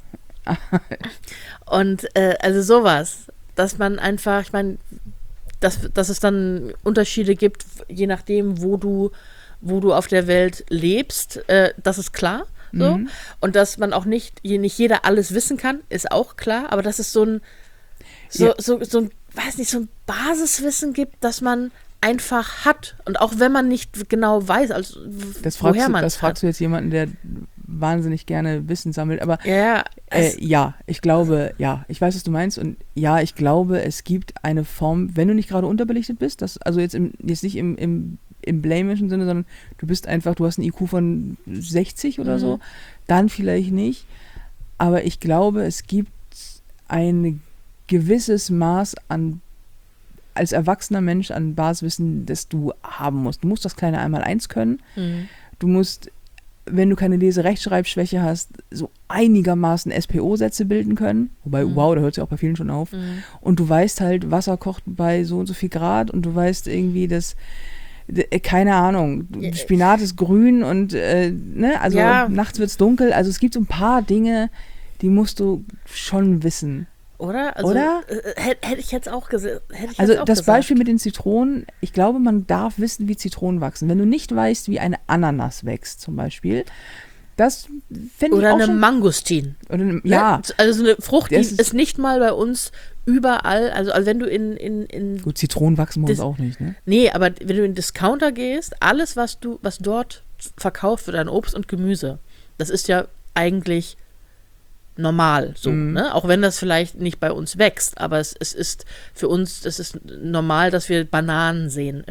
Und also sowas, dass man einfach, ich meine, dass es dann Unterschiede gibt, je nachdem, wo du auf der Welt lebst, das ist klar. So. Mhm. Und dass man auch nicht jeder alles wissen kann, ist auch klar, aber dass es so ein weiß nicht, so ein Basiswissen gibt, das man einfach hat. Und auch wenn man nicht genau weiß, also woher man es hat. Das fragst du jetzt jemanden, der wahnsinnig gerne Wissen sammelt, aber ja, ich glaube, ja, ich weiß, was du meinst und ja, ich glaube, es gibt eine Form, wenn du nicht gerade unterbelichtet bist, also jetzt nicht im blamischen Sinne, sondern du hast einen IQ von 60 oder so, dann vielleicht nicht, aber ich glaube, es gibt ein gewisses Maß als erwachsener Mensch an Basiswissen, das du haben musst. Du musst das kleine Einmaleins können. Du musst, wenn du keine Lese-Rechtschreibschwäche hast, so einigermaßen SPO-Sätze bilden können. Wobei, wow, da hört es ja auch bei vielen schon auf. Und du weißt halt, Wasser kocht bei so und so viel Grad und du weißt irgendwie, dass keine Ahnung, Spinat ist grün und nachts wird es dunkel. Also es gibt so ein paar Dinge, die musst du schon wissen. Oder? Also, oder? Hätte ich jetzt auch gesagt. Also das Beispiel mit den Zitronen, ich glaube, man darf wissen, wie Zitronen wachsen. Wenn du nicht weißt, wie eine Ananas wächst zum Beispiel, das finde ich auch oder eine schon... Mangostin. Ja. Also so eine Frucht, die ist nicht mal bei uns überall, also wenn du in gut, Zitronen wachsen bei uns auch nicht, ne? Nee, aber wenn du in den Discounter gehst, alles, was dort verkauft wird an Obst und Gemüse, das ist ja eigentlich normal, so, ne? Auch wenn das vielleicht nicht bei uns wächst, aber es ist für uns, das ist normal, dass wir Bananen sehen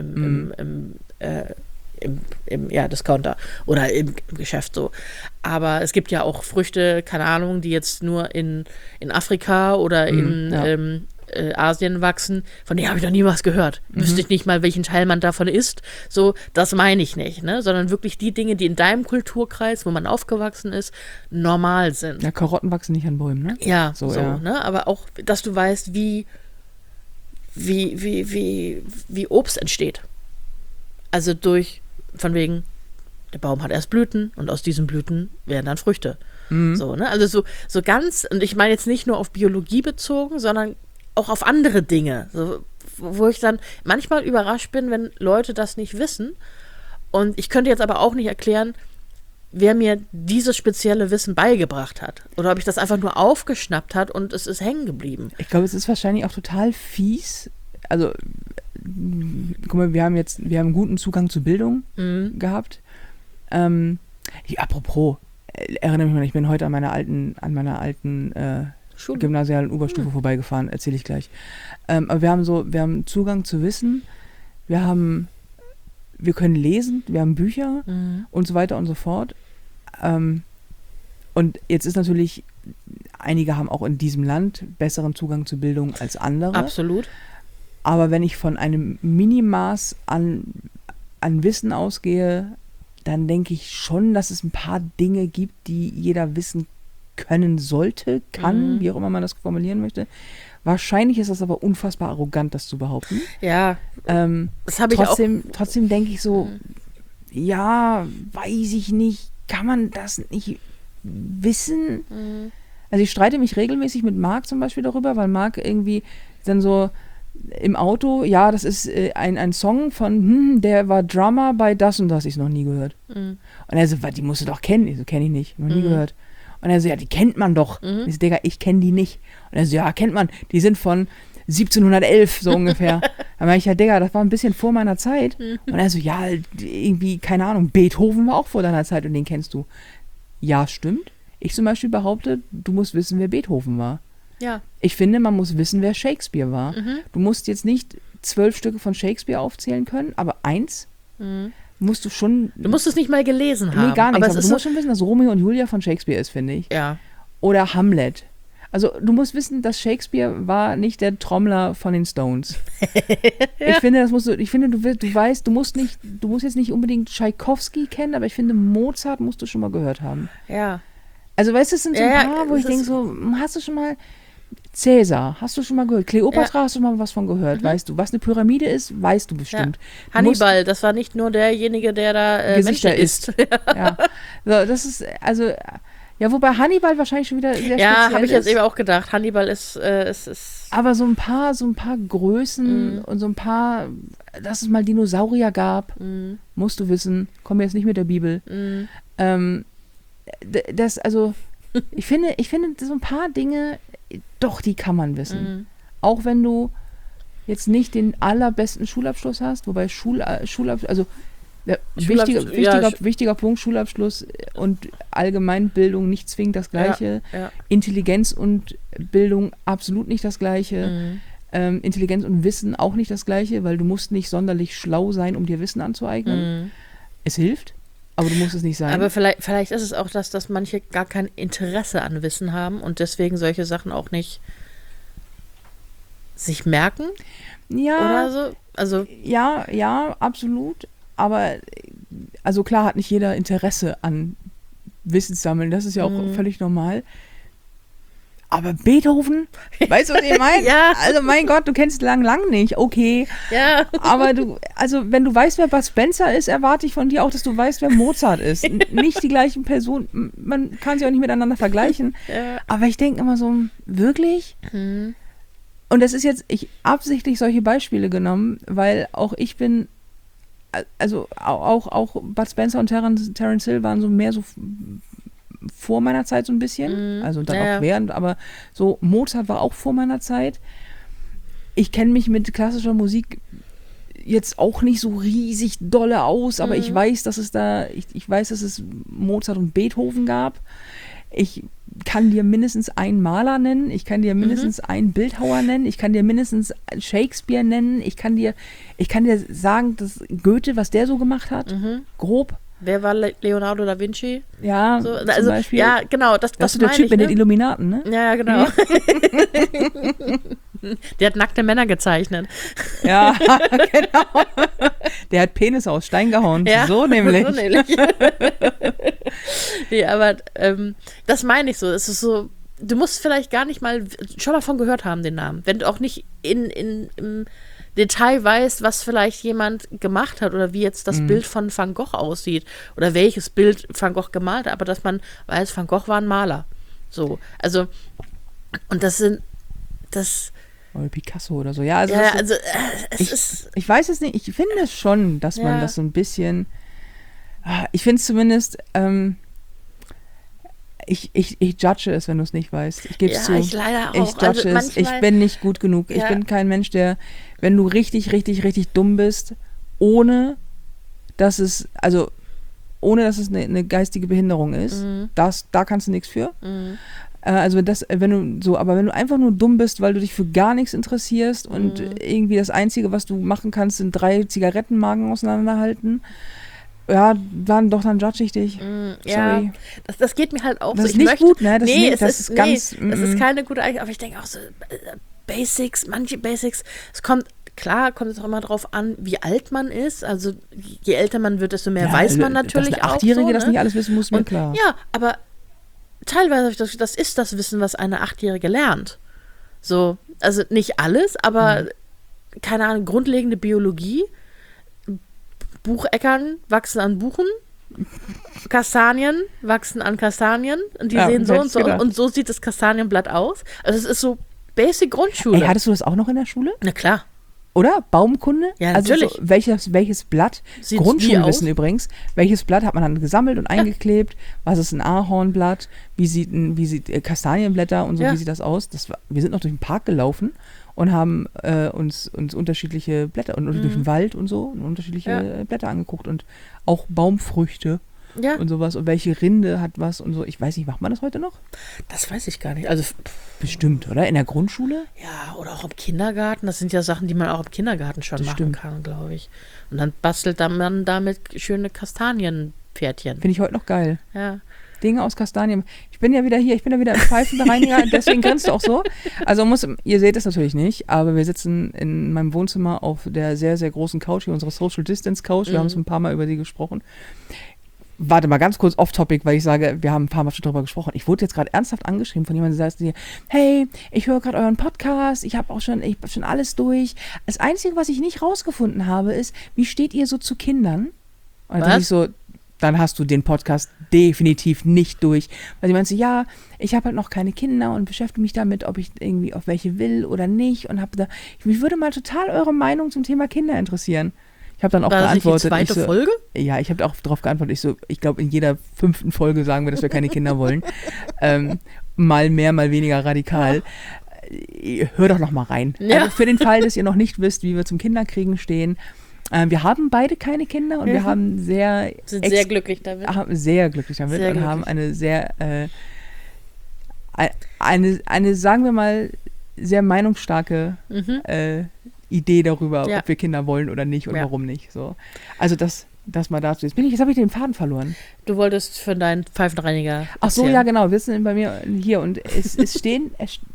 im Discounter oder im Geschäft so. Aber es gibt ja auch Früchte, keine Ahnung, die jetzt nur in Afrika oder in Asien wachsen, von denen habe ich noch nie was gehört. Wüsste ich nicht mal, welchen Teil man davon isst. So, das meine ich nicht, ne? Sondern wirklich die Dinge, die in deinem Kulturkreis, wo man aufgewachsen ist, normal sind. Ja, Karotten wachsen nicht an Bäumen, ne? Ja, ja. Ne? Aber auch, dass du weißt, wie Obst entsteht. Also von wegen, der Baum hat erst Blüten und aus diesen Blüten werden dann Früchte. So, ne? Also so ganz, und ich meine jetzt nicht nur auf Biologie bezogen, sondern auch auf andere Dinge, so, wo ich dann manchmal überrascht bin, wenn Leute das nicht wissen. Und ich könnte jetzt aber auch nicht erklären, wer mir dieses spezielle Wissen beigebracht hat. Oder ob ich das einfach nur aufgeschnappt hat und es ist hängen geblieben. Ich glaube, es ist wahrscheinlich auch total fies. Also, guck mal, wir haben einen guten Zugang zu Bildung gehabt. Apropos, erinnere mich mal, ich bin heute an meiner alten gymnasialen Oberstufe vorbeigefahren, erzähle ich gleich. Aber wir haben Zugang zu Wissen, wir können lesen, wir haben Bücher und so weiter und so fort. Und jetzt ist natürlich, einige haben auch in diesem Land besseren Zugang zu Bildung als andere. Absolut. Aber wenn ich von einem Minimaß an Wissen ausgehe, dann denke ich schon, dass es ein paar Dinge gibt, die jeder wissen können sollte, kann, wie auch immer man das formulieren möchte. Wahrscheinlich ist das aber unfassbar arrogant, das zu behaupten. Ja, das habe ich auch. Trotzdem denke ich so, ja, weiß ich nicht, kann man das nicht wissen? Also ich streite mich regelmäßig mit Marc zum Beispiel darüber, weil Marc irgendwie dann so im Auto, ja, das ist ein Song von, der war Drummer bei das und das, ich noch nie gehört. Und er so, die musst du doch kennen. Ich so, kenne ich nicht, noch nie gehört. Und er so, ja, die kennt man doch. Ich so, Digga, ich kenne die nicht. Und er so, ja, kennt man, die sind von 1711, so ungefähr. Dann meine ich, ja, Digga, das war ein bisschen vor meiner Zeit. Und er so, ja, irgendwie, keine Ahnung, Beethoven war auch vor deiner Zeit und den kennst du. Ja, stimmt. Ich zum Beispiel behaupte, du musst wissen, wer Beethoven war. Ja. Ich finde, man muss wissen, wer Shakespeare war. Du musst jetzt nicht 12 Stücke von Shakespeare aufzählen können, aber eins musst du schon... Du musst es nicht mal gelesen haben. Nee, gar nicht. Aber du musst musst schon wissen, dass Romeo und Julia von Shakespeare ist, finde ich. Ja. Oder Hamlet. Also du musst wissen, dass Shakespeare war nicht der Trommler von den Stones. Ich finde, du weißt, du musst jetzt nicht unbedingt Tschaikowski kennen, aber ich finde, Mozart musst du schon mal gehört haben. Ja. Also weißt du, es sind so ein paar, wo ich denke so, hast du schon mal Cäsar, hast du schon mal gehört? Kleopatra, hast du mal was von gehört, weißt du? Was eine Pyramide ist, weißt du bestimmt. Ja. Hannibal, das war nicht nur derjenige, der da Gesichter isst. Ja. So, das ist, also, ja, wobei Hannibal wahrscheinlich schon wieder sehr speziell ist. Ja, habe ich jetzt eben auch gedacht. Hannibal ist aber so ein paar Größen und so ein paar, dass es mal Dinosaurier gab, musst du wissen, komm jetzt nicht mit der Bibel. Also, ich finde, so ein paar Dinge, doch, die kann man wissen. Auch wenn du jetzt nicht den allerbesten Schulabschluss hast, wobei Schulabschluss, also wichtiger Punkt, Schulabschluss und Allgemeinbildung nicht zwingend das Gleiche. Ja. Intelligenz und Bildung absolut nicht das Gleiche. Intelligenz und Wissen auch nicht das Gleiche, weil du musst nicht sonderlich schlau sein, um dir Wissen anzueignen. Es hilft, aber du musst es nicht sein. Aber vielleicht ist es auch das, dass manche gar kein Interesse an Wissen haben und deswegen solche Sachen auch nicht sich merken. Ja. Oder so. Also ja, absolut. Aber, also klar hat nicht jeder Interesse an Wissenssammeln, das ist ja auch völlig normal. Aber Beethoven, weißt du, was ich meine? Ja. Also mein Gott, du kennst lang nicht, okay. Ja. Aber wenn du weißt, wer Bud Spencer ist, erwarte ich von dir auch, dass du weißt, wer Mozart ist. Nicht die gleichen Personen, man kann sie auch nicht miteinander vergleichen. Ja. Aber ich denke immer so, wirklich? Und das ist jetzt, ich absichtlich solche Beispiele genommen, weil auch ich bin, also auch Bud Spencer und Terence Hill waren so mehr so vor meiner Zeit so ein bisschen, also dann auch während, aber so Mozart war auch vor meiner Zeit. Ich kenne mich mit klassischer Musik jetzt auch nicht so riesig dolle aus, aber ich weiß, dass es Mozart und Beethoven gab. Ich kann dir mindestens einen Maler nennen, ich kann dir mindestens einen Bildhauer nennen, ich kann dir mindestens Shakespeare nennen, ich kann dir sagen, dass Goethe, was der so gemacht hat, grob. Wer war Leonardo da Vinci? Ja, so, zum Beispiel. Ja, genau. Das ist der Typ mit den Illuminaten, ne? Ja, genau. Der hat nackte Männer gezeichnet. Ja, genau. Der hat Penis aus Stein gehauen. Ja, so nämlich. So nämlich. Nee, aber das meine ich so. Es ist so, du musst vielleicht gar nicht mal schon mal von gehört haben, den Namen. Wenn du auch nicht im Detail weißt, was vielleicht jemand gemacht hat oder wie jetzt das Bild von Van Gogh aussieht oder welches Bild Van Gogh gemalt hat, aber dass man weiß, Van Gogh war ein Maler. So, also, und oder Picasso oder so. Ja, ich weiß es nicht. Ich finde schon, dass man das so ein bisschen, ich finde es zumindest, ich judge es, wenn du es nicht weißt. Ich gebe es zu. Ich leider auch. Ich judge es. Ich bin nicht gut genug. Ich bin kein Mensch, der, wenn du richtig, richtig, richtig dumm bist, ohne dass es eine geistige Behinderung ist, da kannst du nichts für. Also wenn du einfach nur dumm bist, weil du dich für gar nichts interessierst und irgendwie das Einzige, was du machen kannst, sind 3 Zigarettenmagen auseinanderhalten. Ja, dann judge ich dich. Sorry. Ja, das geht mir halt auch das so. Ist nicht gut, ne? Das ist keine gute Eigenschaft, aber ich denke auch so, manche Basics, kommt es auch immer drauf an, wie alt man ist. Also je älter man wird, desto mehr weiß man natürlich auch. Dass eine 8-Jährige das nicht alles wissen muss, mir klar. Ja, aber teilweise, das ist das Wissen, was eine 8-Jährige lernt. So, also nicht alles, aber keine Ahnung, grundlegende Biologie. Bucheckern wachsen an Buchen. Kastanien wachsen an Kastanien. Und die sehen so und so. Und so sieht das Kastanienblatt aus. Also es ist so Basic Grundschule. Ey, hattest du das auch noch in der Schule? Na klar. Oder? Baumkunde? Ja, also natürlich. So, welches Blatt, Sieht Grundschulwissen übrigens, welches Blatt hat man dann gesammelt und eingeklebt? Was ist ein Ahornblatt? Wie sieht Kastanienblätter und so, wie sieht das aus? Wir sind noch durch den Park gelaufen und haben uns unterschiedliche Blätter und durch den Wald und so und unterschiedliche Blätter angeguckt und auch Baumfrüchte und sowas und welche Rinde hat was und so. Ich weiß nicht, macht man das heute noch? Das weiß ich gar nicht. Also bestimmt, oder? In der Grundschule? Ja, oder auch im Kindergarten. Das sind ja Sachen, die man auch im Kindergarten schon machen kann, glaube ich. Und dann bastelt man damit schöne Kastanienpferdchen. Finde ich heute noch geil. Ja. Dinge aus Kastanien. Ich bin ja wieder im Pfeifenreiniger, deswegen grinst du auch so. Also ihr seht es natürlich nicht, aber wir sitzen in meinem Wohnzimmer auf der sehr, sehr großen Couch, hier unsere Social Distance Couch. Wir haben es ein paar Mal über die gesprochen. Warte mal ganz kurz off-topic, weil ich sage, wir haben ein paar Mal schon drüber gesprochen. Ich wurde jetzt gerade ernsthaft angeschrieben von jemandem, der sagt, hey, ich höre gerade euren Podcast, ich habe schon alles durch. Das Einzige, was ich nicht rausgefunden habe, ist, wie steht ihr so zu Kindern? Und dann dachte ich so, dann hast du den Podcast definitiv nicht durch. Weil sie meinte, ja, ich habe halt noch keine Kinder und beschäftige mich damit, ob ich irgendwie auf welche will oder nicht. Und mich würde mal total eure Meinung zum Thema Kinder interessieren. Ich habe dann auch geantwortet. War das die zweite Folge? Ja, ich habe auch darauf geantwortet. Ich glaube, in jeder 5. Folge sagen wir, dass wir keine Kinder wollen. Mal mehr, mal weniger radikal. Hör doch noch mal rein. Ja. Also für den Fall, dass ihr noch nicht wisst, wie wir zum Kinderkriegen stehen. Wir haben beide keine Kinder und wir haben sind sehr glücklich damit. Sehr glücklich damit und haben eine sehr, sagen wir mal, sehr meinungsstarke Idee darüber, ob wir Kinder wollen oder nicht und warum nicht. So. Also das mal dazu. Jetzt habe ich den Faden verloren. Du wolltest für deinen Pfeifenreiniger Ach so, ja genau. Wir sind bei mir hier und es stehen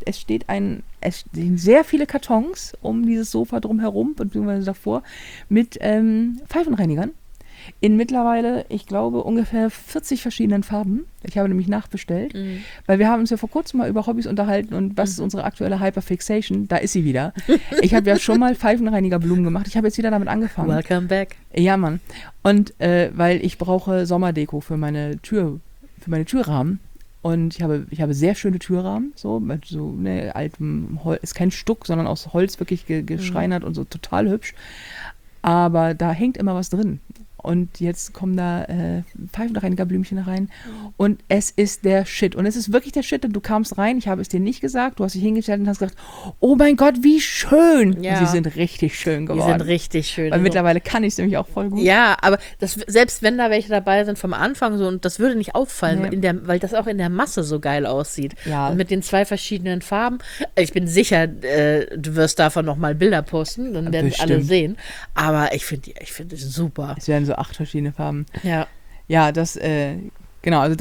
sehr viele Kartons um dieses Sofa drumherum, beziehungsweise davor, mit Pfeifenreinigern. In mittlerweile, ich glaube, ungefähr 40 verschiedenen Farben. Ich habe nämlich nachbestellt, weil wir haben uns ja vor kurzem mal über Hobbys unterhalten und was ist unsere aktuelle Hyperfixation? Da ist sie wieder. Ich habe ja schon mal Pfeifenreinigerblumen gemacht. Ich habe jetzt wieder damit angefangen. Welcome back. Ja, Mann. Und weil ich brauche Sommerdeko für meine Türrahmen. Und ich habe sehr schöne Türrahmen, so mit so altem Holz. Ist kein Stuck, sondern aus Holz wirklich geschreinert und so total hübsch. Aber da hängt immer was drin. Und jetzt kommen da Pfeifenreinigerblümchen rein. Und es ist der Shit. Und es ist wirklich der Shit. Und du kamst rein, ich habe es dir nicht gesagt, du hast dich hingestellt und hast gesagt, oh mein Gott, wie schön. Ja. Und sie sind richtig schön geworden. Die sind richtig schön. Weil mittlerweile kann ich es nämlich auch voll gut. Ja, aber selbst wenn da welche dabei sind vom Anfang so, und das würde nicht auffallen, weil das auch in der Masse so geil aussieht. Ja. Und mit den 2 verschiedenen Farben. Ich bin sicher, du wirst davon nochmal Bilder posten, dann werden es alle sehen. Aber ich finde es super. Es werden so 8 verschiedene Farben. Ja. Ja, genau, also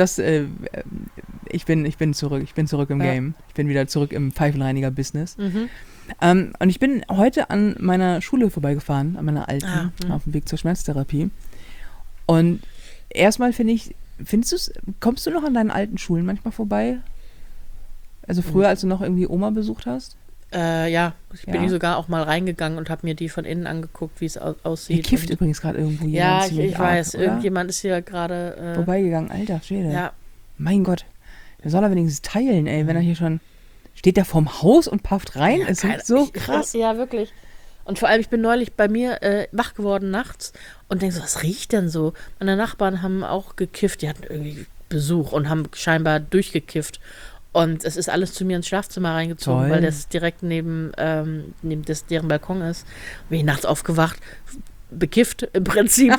ich bin zurück im Game. Ich bin wieder zurück im Pfeifenreiniger-Business. Und ich bin heute an meiner Schule vorbeigefahren, an meiner alten, auf dem Weg zur Schmerztherapie. Und erstmal kommst du noch an deinen alten Schulen manchmal vorbei? Also früher, als du noch irgendwie Oma besucht hast? Ja, ich bin sogar auch mal reingegangen und habe mir die von innen angeguckt, wie es aussieht. Hier kifft übrigens gerade irgendwo jemand. Ja, ich weiß. Oder? Irgendjemand ist hier gerade vorbeigegangen. Alter Schwede. Ja. Mein Gott. Der soll er wenigstens teilen, ey, wenn er hier schon... Steht der vorm Haus und pafft rein? Ja, ist so krass. Ja, wirklich. Und vor allem, ich bin neulich bei mir wach geworden nachts und denke so, was riecht denn so? Meine Nachbarn haben auch gekifft. Die hatten irgendwie Besuch und haben scheinbar durchgekifft. Und es ist alles zu mir ins Schlafzimmer reingezogen, weil das direkt neben deren Balkon ist. Bin ich nachts aufgewacht, bekifft im Prinzip.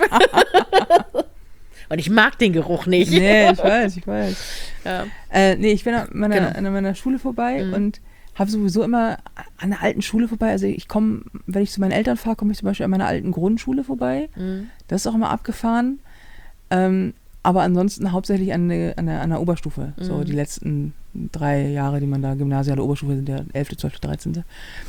Und ich mag den Geruch nicht. Nee, ich weiß. Ja. Ich bin an meiner Schule vorbei und habe sowieso immer an der alten Schule vorbei. Also wenn ich zu meinen Eltern fahre, komme ich zum Beispiel an meiner alten Grundschule vorbei. Das ist auch immer abgefahren. Aber ansonsten hauptsächlich an der Oberstufe. So die letzten 3 Jahre, die man da gymnasiale Oberstufe sind, ja 11., 12., 13.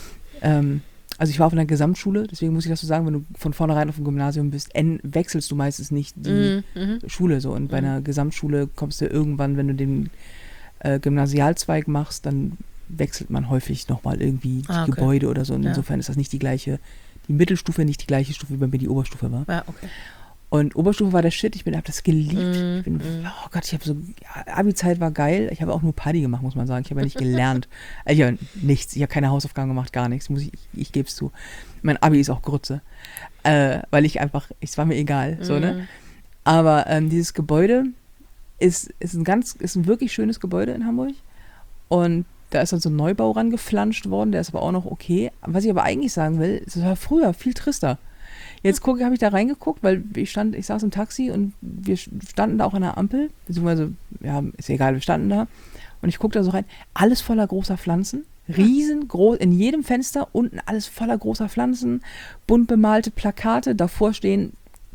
Also ich war auf einer Gesamtschule, deswegen muss ich das so sagen, wenn du von vornherein auf dem Gymnasium bist, wechselst du meistens nicht die Schule so. Und bei einer Gesamtschule kommst du irgendwann, wenn du den Gymnasialzweig machst, dann wechselt man häufig nochmal irgendwie die Gebäude oder so. Und insofern ist das nicht die Mittelstufe nicht die gleiche Stufe, wie bei mir die Oberstufe war. Ja, okay. Und Oberstufe war der Shit, ich habe das geliebt. Oh Gott, Abi-Zeit war geil. Ich habe auch nur Party gemacht, muss man sagen. Ich habe ja nicht gelernt. Ich habe nichts, ich habe keine Hausaufgaben gemacht, gar nichts. Ich gebe es zu. Mein Abi ist auch Grütze. Weil es war mir egal. So, ne? Aber dieses Gebäude ist ein wirklich schönes Gebäude in Hamburg. Und da ist dann so ein Neubau rangeflanscht worden, der ist aber auch noch okay. Was ich aber eigentlich sagen will, es war früher viel trister. Jetzt habe ich da reingeguckt, weil ich saß im Taxi und wir standen da auch an der Ampel, beziehungsweise, ja, ist egal, wir standen da und ich guckte da so rein, alles voller großer Pflanzen, riesengroß, in jedem Fenster unten alles voller großer Pflanzen, bunt bemalte Plakate, davor stehen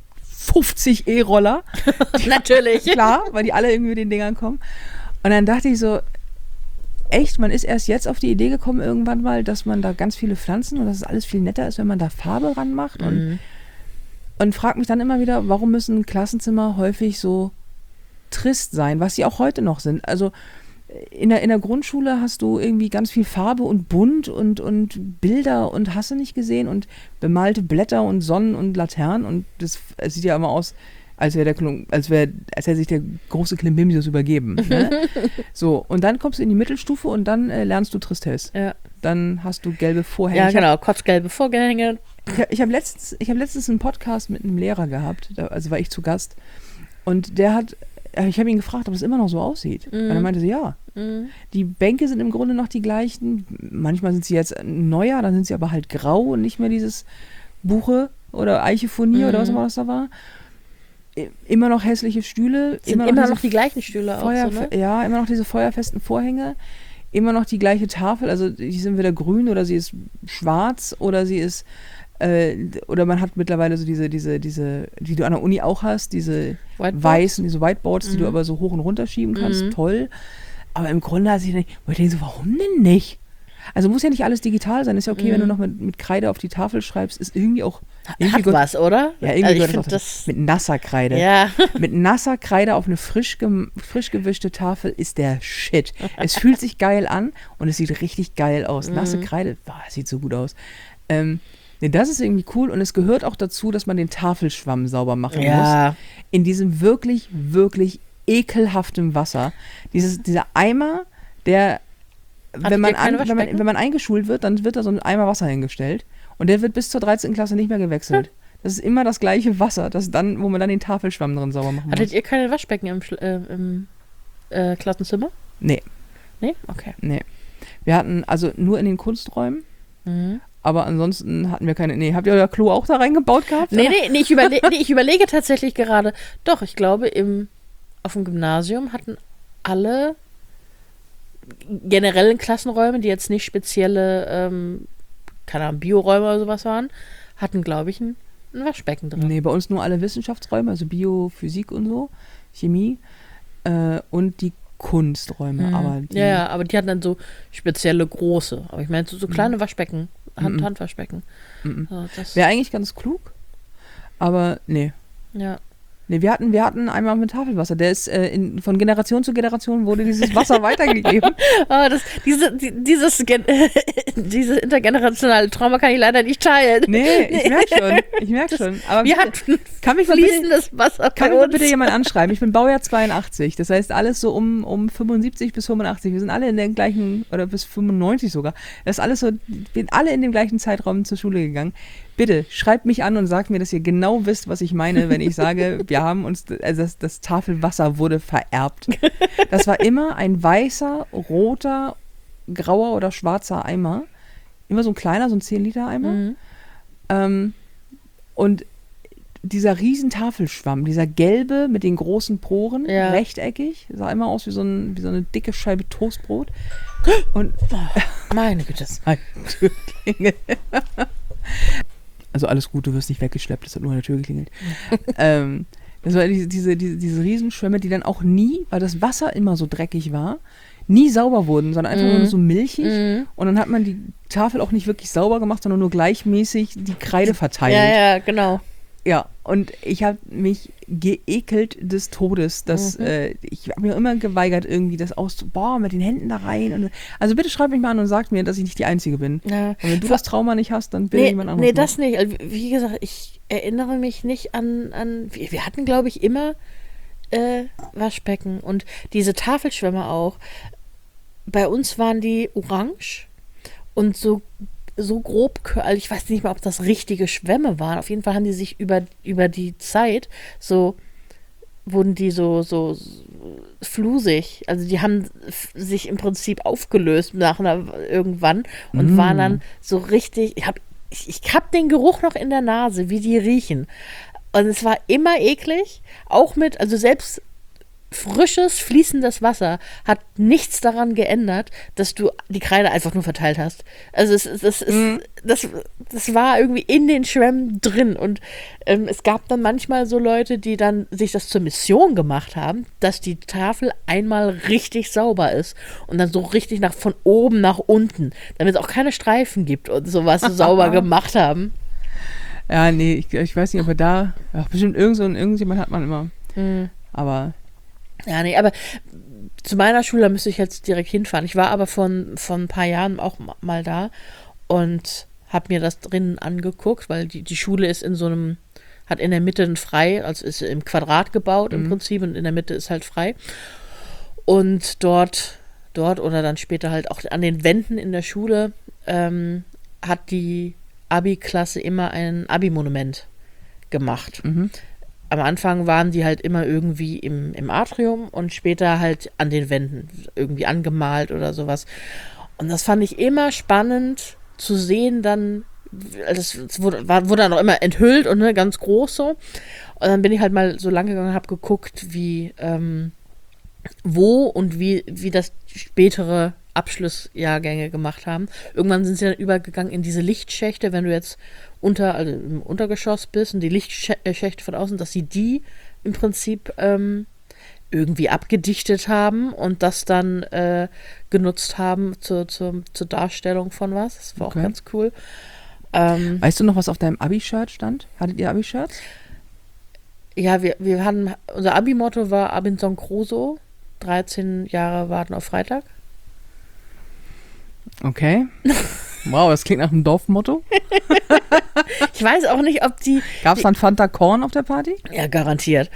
50 E-Roller. Natürlich. Klar, weil die alle irgendwie mit den Dingern kommen. Und dann dachte ich so, echt, man ist erst jetzt auf die Idee gekommen irgendwann mal, dass man da ganz viele Pflanzen und dass es alles viel netter ist, wenn man da Farbe ranmacht. Und fragt mich dann immer wieder, warum müssen Klassenzimmer häufig so trist sein, was sie auch heute noch sind. Also in der Grundschule hast du irgendwie ganz viel Farbe und bunt und Bilder und hast du nicht gesehen und bemalte Blätter und Sonnen und Laternen und es sieht ja immer aus, als hätte sich der große Klimbimsius übergeben. Ne? So, und dann kommst du in die Mittelstufe und dann lernst du Tristesse. Ja. Dann hast du gelbe Vorhänge. Ja, genau, kotzgelbe Vorhänge. Ich habe letztens einen Podcast mit einem Lehrer gehabt, also war ich zu Gast. Und ich habe ihn gefragt, ob es immer noch so aussieht. Und er meinte so, ja. Die Bänke sind im Grunde noch die gleichen. Manchmal sind sie jetzt neuer, dann sind sie aber halt grau und nicht mehr dieses Buche oder Eichefonier oder was immer das da war. Immer noch hässliche Stühle. Sind immer noch die gleichen Stühle auch so, ne? Ja, immer noch diese feuerfesten Vorhänge. Immer noch die gleiche Tafel. Also die sind entweder grün oder sie ist schwarz oder sie ist oder man hat mittlerweile so diese, die du an der Uni auch hast, diese weißen, diese Whiteboards, die du aber so hoch und runter schieben kannst. Toll. Aber im Grunde ich denke so, warum denn nicht? Also muss ja nicht alles digital sein. Ist ja okay, wenn du noch mit Kreide auf die Tafel schreibst, ist irgendwie auch... Hat was, oder? Ja, irgendwie also das mit nasser Kreide. Ja. Mit nasser Kreide auf eine frisch gewischte Tafel ist der Shit. Es fühlt sich geil an und es sieht richtig geil aus. Nasse Kreide, sieht so gut aus. Das ist irgendwie cool und es gehört auch dazu, dass man den Tafelschwamm sauber machen muss. In diesem wirklich, wirklich ekelhaften Wasser. Dieser Eimer, der... Wenn man eingeschult wird, dann wird da so ein Eimer Wasser hingestellt und der wird bis zur 13. Klasse nicht mehr gewechselt. Das ist immer das gleiche Wasser, wo man dann den Tafelschwamm drin sauber machen muss. Hattet ihr keine Waschbecken im Klassenzimmer? Nee. Nee? Okay. Nee. Wir hatten also nur in den Kunsträumen, aber ansonsten hatten wir keine... Nee, habt ihr euer Klo auch da reingebaut gehabt? Nee, ich überlege tatsächlich gerade, doch, ich glaube, auf dem Gymnasium hatten alle generellen Klassenräume, die jetzt nicht spezielle, keine Ahnung, Bioräume oder sowas waren, hatten, glaube ich, ein Waschbecken drin. Nee, bei uns nur alle Wissenschaftsräume, also Bio, Physik und so, Chemie und die Kunsträume. Aber aber die hatten dann so spezielle große. Aber ich meine, so kleine Waschbecken, Handwaschbecken. So, wäre eigentlich ganz klug, aber nee. Ja. Nee, wir hatten einmal mit Tafelwasser. Der ist von Generation zu Generation wurde dieses Wasser weitergegeben. Diese intergenerationale Trauma kann ich leider nicht teilen. Nee, ich merke schon. Aber wir hatten fließendes Wasser. Kann mich bitte jemand anschreiben? Ich bin Baujahr 82. Das heißt, alles so um 75 bis 85. Wir sind alle in den gleichen, oder bis 95 sogar. Das ist alles so, wir sind alle in dem gleichen Zeitraum zur Schule gegangen. Bitte, schreibt mich an und sagt mir, dass ihr genau wisst, was ich meine, wenn ich sage, wir haben uns, also das Tafelwasser wurde vererbt. Das war immer ein weißer, roter, grauer oder schwarzer Eimer. Immer so ein kleiner, so ein 10-Liter-Eimer. Und dieser riesen Tafelschwamm, dieser gelbe mit den großen Poren, rechteckig, sah immer aus wie so eine dicke Scheibe Toastbrot. Und meine Güte. Also alles gut, du wirst nicht weggeschleppt, das hat nur an der Tür geklingelt. Das war diese Riesenschwämme, die dann auch nie, weil das Wasser immer so dreckig war, nie sauber wurden, sondern einfach nur so milchig. Und dann hat man die Tafel auch nicht wirklich sauber gemacht, sondern nur gleichmäßig die Kreide verteilt. Ja, genau. Ja, und ich habe mich geekelt des Todes. Ich habe mir immer geweigert, irgendwie das auszubauen, mit den Händen da rein. Also bitte schreib mich mal an und sag mir, dass ich nicht die Einzige bin. Ja. Und wenn du das Trauma nicht hast, dann bitte jemand anderes. Nee, das nicht. Also, wie gesagt, ich erinnere mich nicht an wir hatten, glaube ich, immer Waschbecken und diese Tafelschwämme auch. Bei uns waren die orange und so grob, also ich weiß nicht mal, ob das richtige Schwämme waren. Auf jeden Fall haben die sich über die Zeit wurden die so flusig. Also die haben sich im Prinzip aufgelöst irgendwann und waren dann so richtig, ich hab den Geruch noch in der Nase, wie die riechen. Und es war immer eklig, also selbst frisches, fließendes Wasser hat nichts daran geändert, dass du die Kreide einfach nur verteilt hast. Also das war irgendwie in den Schwämmen drin und es gab dann manchmal so Leute, die dann sich das zur Mission gemacht haben, dass die Tafel einmal richtig sauber ist und dann so richtig von oben nach unten, damit es auch keine Streifen gibt und sowas so sauber gemacht haben. Ja, nee, ich weiß nicht, ob bestimmt irgendjemand hat man immer. Aber ja, nee, aber zu meiner Schule müsste ich jetzt direkt hinfahren. Ich war aber von ein paar Jahren auch mal da und habe mir das drinnen angeguckt, weil die Schule ist hat in der Mitte ein frei, also ist im Quadrat gebaut im Prinzip und in der Mitte ist halt frei. Und dort oder dann später halt auch an den Wänden in der Schule hat die Abi-Klasse immer ein Abi-Monument gemacht. Am Anfang waren die halt immer irgendwie im Atrium und später halt an den Wänden irgendwie angemalt oder sowas. Und das fand ich immer spannend zu sehen dann, es wurde dann auch immer enthüllt und ganz groß so. Und dann bin ich halt mal so lange gegangen und habe geguckt, wo und wie das spätere Abschlussjahrgänge gemacht haben. Irgendwann sind sie dann übergegangen in diese Lichtschächte, wenn du jetzt im Untergeschoss bist und die Lichtschächte von außen, dass sie die im Prinzip irgendwie abgedichtet haben und das dann genutzt haben zur Darstellung von was. Das war auch ganz cool. Weißt du noch, was auf deinem Abi-Shirt stand? Hattet ihr Abi-Shirts? Ja, wir hatten, unser Abi-Motto war Robinson Crusoe, 13 Jahre warten auf Freitag. Okay. Wow, das klingt nach einem Dorfmotto. Ich weiß auch nicht, ob Gab es dann Fanta Korn auf der Party? Ja, garantiert.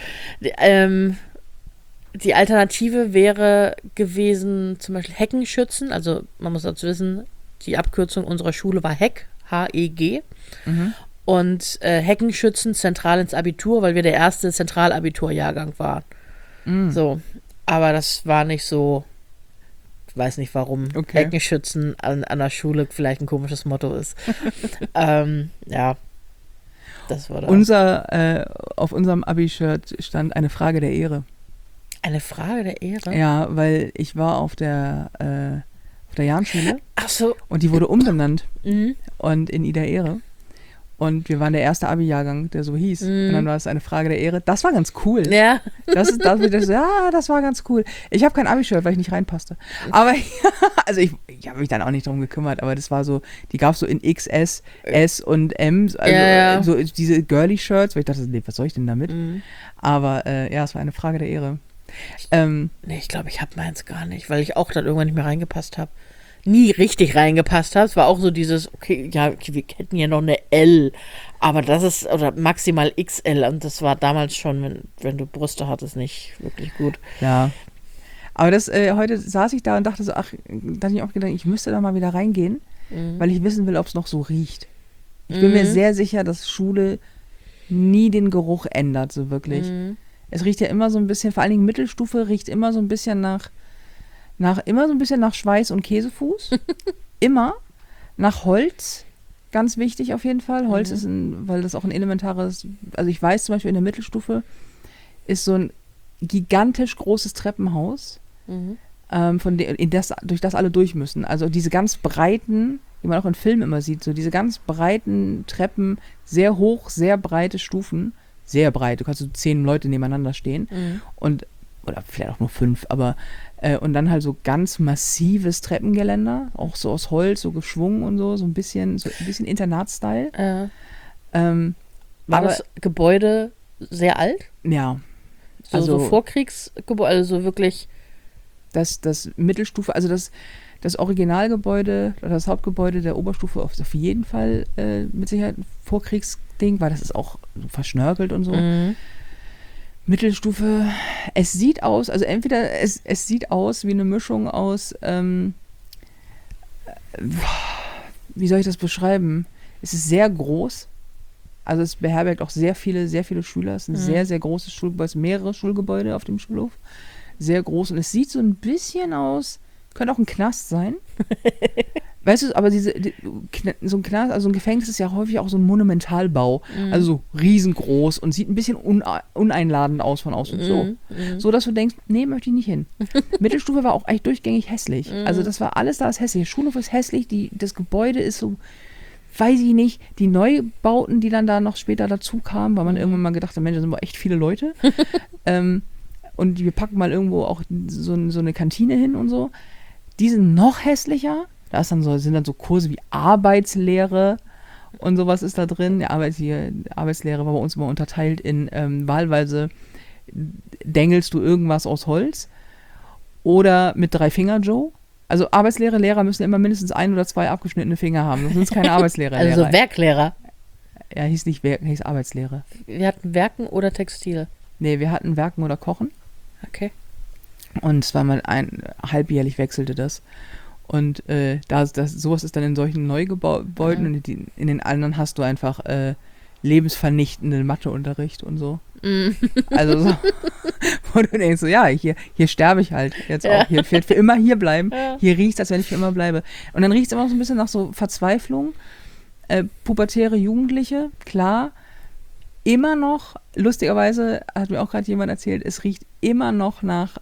Die Alternative wäre gewesen, zum Beispiel Heckenschützen. Also man muss dazu wissen, die Abkürzung unserer Schule war Heck, H-E-G. Und Heckenschützen zentral ins Abitur, weil wir der erste Zentralabiturjahrgang waren. So, aber das war nicht so. Ich weiß nicht, warum Heckenschützen an der Schule vielleicht ein komisches Motto ist. Ja, das war das. Auf unserem Abi-Shirt stand eine Frage der Ehre. Eine Frage der Ehre? Ja, weil ich war auf der Jahnschule. Ach so. Und die wurde umbenannt. Und in Ida Ehre. Und wir waren der erste Abi-Jahrgang, der so hieß. Und dann war es eine Frage der Ehre. Das war ganz cool. Ja. Das war ganz cool. Ich habe kein Abi-Shirt, weil ich nicht reinpasste. Aber also ich habe mich dann auch nicht drum gekümmert, aber das war so, die gab es so in XS, S und M, also so diese Girly-Shirts, weil ich dachte, nee, was soll ich denn damit? Aber es war eine Frage der Ehre. Nee, ich glaube, ich habe meins gar nicht, weil ich auch dann irgendwann nicht mehr reingepasst habe. Nie richtig reingepasst habe. Es war auch so dieses, wir hätten ja noch eine L, aber das ist, oder maximal XL und das war damals schon, wenn du Brüste hattest, nicht wirklich gut. Ja. Aber heute saß ich da und dachte so, da hatte ich auch gedacht, ich müsste da mal wieder reingehen, weil ich wissen will, ob es noch so riecht. Ich bin mir sehr sicher, dass Schule nie den Geruch ändert, so wirklich. Es riecht ja immer so ein bisschen, vor allen Dingen Mittelstufe riecht immer so ein bisschen nach Schweiß und Käsefuß. Immer. Nach Holz. Ganz wichtig auf jeden Fall. Holz ist weil das auch ein elementares, also ich weiß zum Beispiel in der Mittelstufe ist so ein gigantisch großes Treppenhaus, durch das alle durch müssen. Also diese ganz breiten, die man auch in Filmen immer sieht, so diese ganz breiten Treppen, sehr hoch, sehr breite Stufen. Sehr breit. Du kannst so 10 Leute nebeneinander stehen. Oder vielleicht auch nur 5, aber und dann halt so ganz massives Treppengeländer, auch so aus Holz, so geschwungen und so ein bisschen Internatsstyle. War Aber- das Gebäude sehr alt? Ja, So, Also- so Vorkriegsgebäude, also wirklich. das Mittelstufe, also das Originalgebäude, oder das Hauptgebäude der Oberstufe auf jeden Fall mit Sicherheit ein Vorkriegsding, weil das ist auch so verschnörkelt und so. Mhm. Mittelstufe, es sieht aus, also entweder es sieht aus wie eine Mischung aus, wie soll ich das beschreiben? Es ist sehr groß, also es beherbergt auch sehr viele Schüler. Es ist ein sehr, sehr großes Schulgebäude, es sind mehrere Schulgebäude auf dem Schulhof. Sehr groß und es sieht so ein bisschen aus, könnte auch ein Knast sein. Weißt du, aber so ein Knast, also ein Gefängnis ist ja häufig auch so ein Monumentalbau. Also so riesengroß und sieht ein bisschen uneinladend aus von außen. So, dass du denkst, nee, möchte ich nicht hin. Mittelstufe war auch eigentlich durchgängig hässlich. Also das war alles da ist hässlich. Der Schulhof ist hässlich, das Gebäude ist so, weiß ich nicht, die Neubauten, die dann da noch später dazu kamen, weil man irgendwann mal gedacht hat, Mensch, da sind aber echt viele Leute. Und wir packen mal irgendwo auch so eine Kantine hin und so. Die sind noch hässlicher. Da sind dann so Kurse wie Arbeitslehre und sowas ist da drin. Die Arbeitslehre war bei uns immer unterteilt in wahlweise dengelst du irgendwas aus Holz oder mit 3 Finger Joe. Also Lehrer müssen immer mindestens 1 oder 2 abgeschnittene Finger haben. Sonst sind es keine Arbeitslehrer. Also Werklehrer. Ja, hieß nicht Werken, hieß Arbeitslehre. Wir hatten Werken oder Textil. Nee, wir hatten Werken oder Kochen. Okay. Und zwar mal halbjährlich wechselte das. Und sowas ist dann in solchen Neugebäuden und in den anderen hast du einfach lebensvernichtenden Matheunterricht und so. Also so, wo du denkst so, ja, hier sterbe ich halt jetzt auch. Hier wird für immer hier bleiben. Ja. Hier riecht es, als wenn ich für immer bleibe. Und dann riecht es immer so ein bisschen nach so Verzweiflung. Pubertäre Jugendliche, klar. Immer noch, lustigerweise, hat mir auch gerade jemand erzählt, es riecht immer noch nach,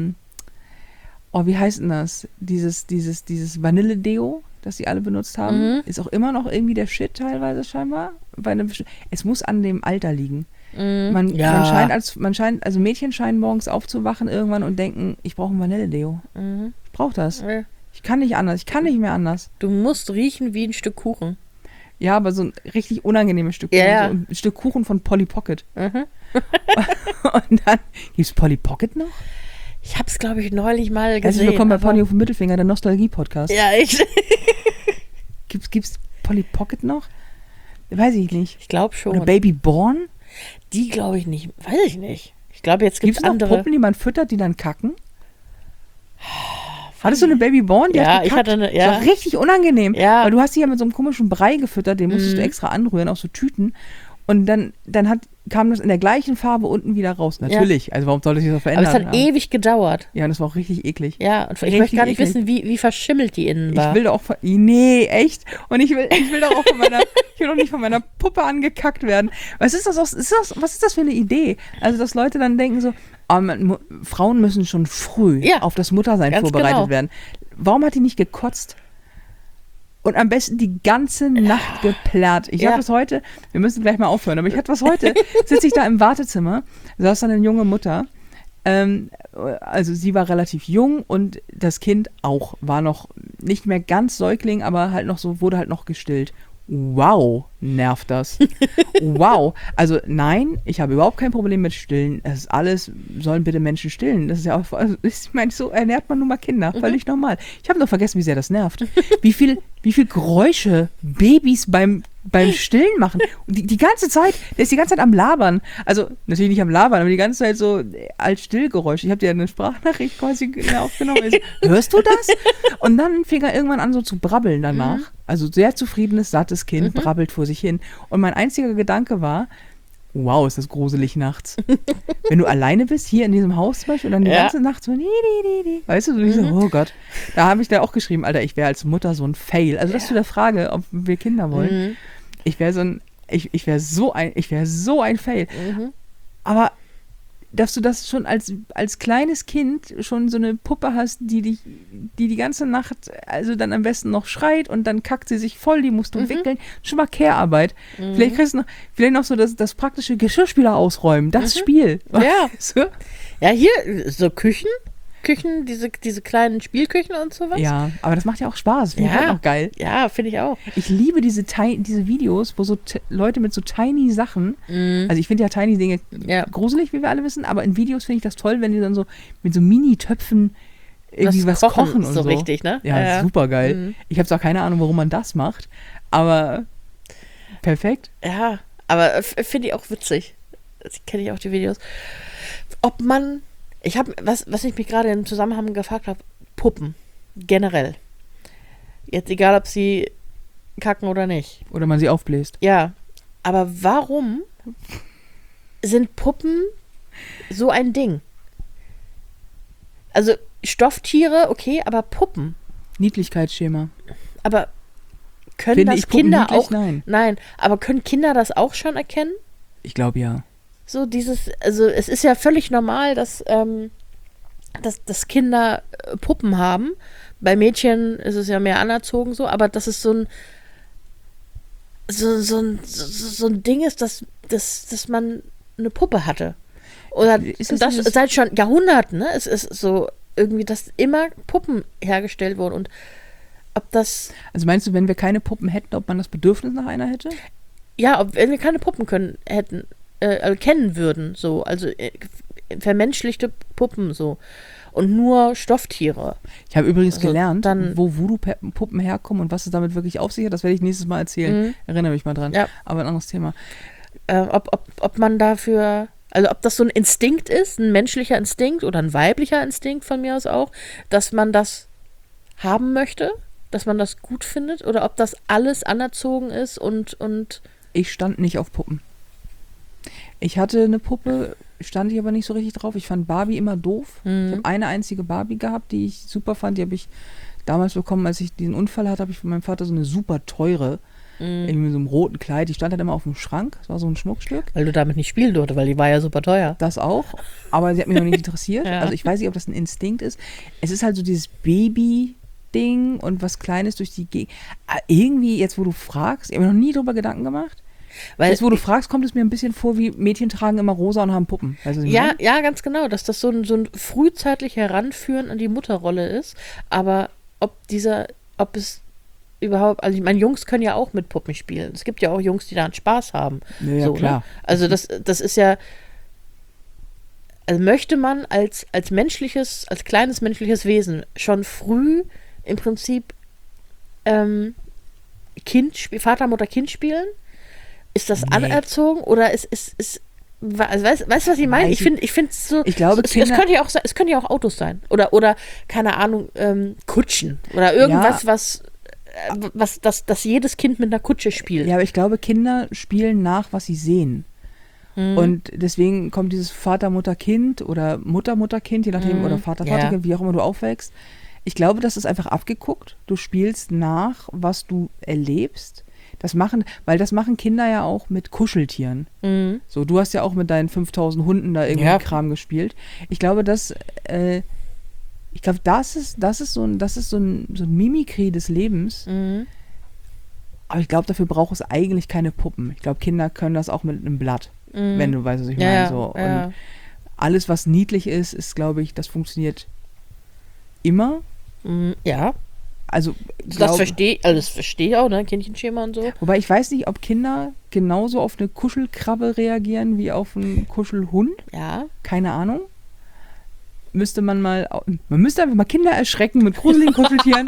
wie heißt denn das? Dieses Vanille-Deo, das die alle benutzt haben, ist auch immer noch irgendwie der Shit teilweise scheinbar. Es muss an dem Alter liegen. Man scheint, also Mädchen scheinen morgens aufzuwachen irgendwann und denken, ich brauche ein Vanille-Deo. Ich brauche das. Ja. Ich kann nicht anders, ich kann nicht mehr anders. Du musst riechen wie ein Stück Kuchen. Ja, aber so ein richtig unangenehmes Stück Kuchen. Ja. So ein Stück Kuchen von Polly Pocket. Mhm. Und dann, gibt's Polly Pocket noch? Ich hab's, glaube ich, neulich mal gesehen. Herzlich willkommen bei Pony auf dem Mittelfinger, der Nostalgie-Podcast. Ja, echt. Gibt's Polly Pocket noch? Weiß ich nicht. Ich glaube schon. Oder Baby Born? Die glaube ich nicht. Weiß ich nicht. Ich glaube, jetzt Gibt's gibt's noch andere. Puppen, die man füttert, die dann kacken? Hattest du eine Baby Born? Die Ja, hat ich gekackt? hatte eine, ja. Das war richtig unangenehm. Ja. Weil du hast die ja mit so einem komischen Brei gefüttert, den musstest du extra anrühren, aus so Tüten. Und dann kam das in der gleichen Farbe unten wieder raus. Natürlich. Also warum sollte sich das verändern? Aber es hat ewig gedauert. Ja, und das war auch richtig eklig. Ja, und ich Richtig möchte gar nicht eklig. wissen, wie verschimmelt die innen war. Ich will doch auch nee, echt. Und ich will doch auch ich will doch nicht von meiner Puppe angekackt werden. Was ist was ist das für eine Idee? Also, dass Leute dann denken so, Frauen müssen schon früh auf das Muttersein ganz vorbereitet genau. werden. Warum hat die nicht gekotzt? Und am besten die ganze Nacht geplärrt. Ich habe das heute, wir müssen gleich mal aufhören, aber ich hatte was heute, sitze ich da im Wartezimmer, saß dann eine junge Mutter, also sie war relativ jung und das Kind auch, war noch nicht mehr ganz Säugling, aber halt noch so, wurde halt noch gestillt. Wow, nervt das. Wow. Also nein, ich habe überhaupt kein Problem mit Stillen. Das ist alles, sollen bitte Menschen stillen. Das ist ja auch, also ich meine, so ernährt man nun mal Kinder. Völlig normal. Ich habe noch vergessen, wie sehr das nervt. Wie viel Geräusche Babys beim Stillen machen. Und die ganze Zeit, der ist die ganze Zeit am Labern. Also natürlich nicht am Labern, aber die ganze Zeit so als Stillgeräusch. Ich habe dir eine Sprachnachricht quasi aufgenommen. Also, hörst du das? Und dann fing er irgendwann an so zu brabbeln danach. Also sehr zufriedenes, sattes Kind, brabbelt vor sich hin. Und mein einziger Gedanke war, wow, ist das gruselig nachts. Wenn du alleine bist, hier in diesem Haus zum Beispiel, und dann die ganze Nacht so, weißt du, so, oh Gott. Da habe ich da auch geschrieben, Alter, ich wäre als Mutter so ein Fail. Also das zu der Frage, ob wir Kinder wollen. Ich wäre so ein Fail. Aber dass du das schon als kleines Kind schon so eine Puppe hast, die ganze Nacht, also dann am besten noch schreit und dann kackt sie sich voll, die musst du wickeln. Schon mal Care-Arbeit. Vielleicht kriegst du noch so das praktische Geschirrspüler ausräumen, das Spiel. Ja. Weißt du? Ja, hier, so Küchen. Küchen, diese kleinen Spielküchen und sowas. Ja, aber das macht ja auch Spaß. Finde ich halt auch geil. Ja, finde ich auch. Ich liebe diese Videos, wo so Leute mit so tiny Sachen, also ich finde ja tiny Dinge gruselig, wie wir alle wissen, aber in Videos finde ich das toll, wenn die dann so mit so Mini-Töpfen irgendwie was kochen und so. Richtig, ne? Ja, super geil. Ich habe zwar keine Ahnung, warum man das macht, aber perfekt. Ja, aber finde ich auch witzig. Das kenne ich auch die Videos. Ob man, was ich mich gerade im Zusammenhang gefragt habe, Puppen, generell. Jetzt egal, ob sie kacken oder nicht. Oder man sie aufbläst. Ja, aber warum sind Puppen so ein Ding? Also Stofftiere, okay, aber Puppen. Niedlichkeitsschema. Aber können Finde das ich Puppen Kinder niedlich? auch? Nein, aber können Kinder das auch schon erkennen? ich glaube ja. So also es ist ja völlig normal, dass Kinder Puppen haben. Bei Mädchen ist es ja mehr anerzogen so, aber dass es so ein Ding ist, dass man eine Puppe hatte. Oder das seit schon Jahrhunderten, ne? Es ist so irgendwie, dass immer Puppen hergestellt wurden und ob das... Also meinst du, wenn wir keine Puppen hätten, ob man das Bedürfnis nach einer hätte? Ja, wenn wir keine Puppen kennen würden, so, also vermenschlichte Puppen so und nur Stofftiere. Ich habe übrigens gelernt, wo Voodoo-Puppen herkommen und was es damit wirklich auf sich hat, das werde ich nächstes Mal erzählen. Erinnere mich mal dran. Ja. Aber ein anderes Thema. Ob man dafür, also ob das so ein Instinkt ist, ein menschlicher Instinkt oder ein weiblicher Instinkt von mir aus auch, dass man das haben möchte, dass man das gut findet oder ob das alles anerzogen ist und ich stand nicht auf Puppen. Ich hatte eine Puppe, stand ich aber nicht so richtig drauf. Ich fand Barbie immer doof. Ich habe eine einzige Barbie gehabt, die ich super fand. Die habe ich damals bekommen, als ich diesen Unfall hatte, habe ich von meinem Vater so eine super teure, irgendwie mit so einem roten Kleid. Die stand halt immer auf dem Schrank. Das war so ein Schmuckstück. Weil du damit nicht spielen durfte, weil die war ja super teuer. Das auch. Aber sie hat mich noch nicht interessiert. Ja. Also ich weiß nicht, ob das ein Instinkt ist. Es ist halt so dieses Baby-Ding und was Kleines durch die Gegend. Irgendwie, jetzt wo du fragst, ich habe mir noch nie drüber Gedanken gemacht. Weil jetzt, wo du fragst, kommt es mir ein bisschen vor, wie Mädchen tragen immer rosa und haben Puppen. Weißt du, ja, ganz genau, dass das so ein frühzeitig Heranführen an die Mutterrolle ist. Aber ob es überhaupt, also ich meine, Jungs können ja auch mit Puppen spielen. Es gibt ja auch Jungs, die daran Spaß haben. Ja, so, klar. Ne? Also das ist ja, also möchte man als kleines menschliches Wesen schon früh im Prinzip Vater, Mutter, Kind spielen? Ist das anerzogen oder also weißt du, was ich meine? Ich finde es so. Ich glaube, es können ja auch Autos sein. Oder keine Ahnung, Kutschen. Oder irgendwas, was jedes Kind mit einer Kutsche spielt. Ja, aber ich glaube, Kinder spielen nach, was sie sehen. Und deswegen kommt dieses Vater, Mutter, Kind oder Mutter, Mutter, Kind, je nachdem, oder Vater, Vater, Kind, wie auch immer du aufwächst. Ich glaube, das ist einfach abgeguckt. Du spielst nach, was du erlebst. Das machen Kinder ja auch mit Kuscheltieren. So, du hast ja auch mit deinen 5000 Hunden da irgendwie Kram gespielt. Ich glaube, das ist so ein Mimikry des Lebens. Aber ich glaube, dafür braucht es eigentlich keine Puppen. Ich glaube, Kinder können das auch mit einem Blatt, wenn du weißt, was ich meine. So. Und alles, was niedlich ist, glaube ich, das funktioniert immer. Ja. Also, das verstehe ich auch, ne? Kindchenschema und so. Wobei ich weiß nicht, ob Kinder genauso auf eine Kuschelkrabbe reagieren wie auf einen Kuschelhund. Ja. Keine Ahnung. Man müsste einfach mal Kinder erschrecken mit gruseligen Kuscheltieren.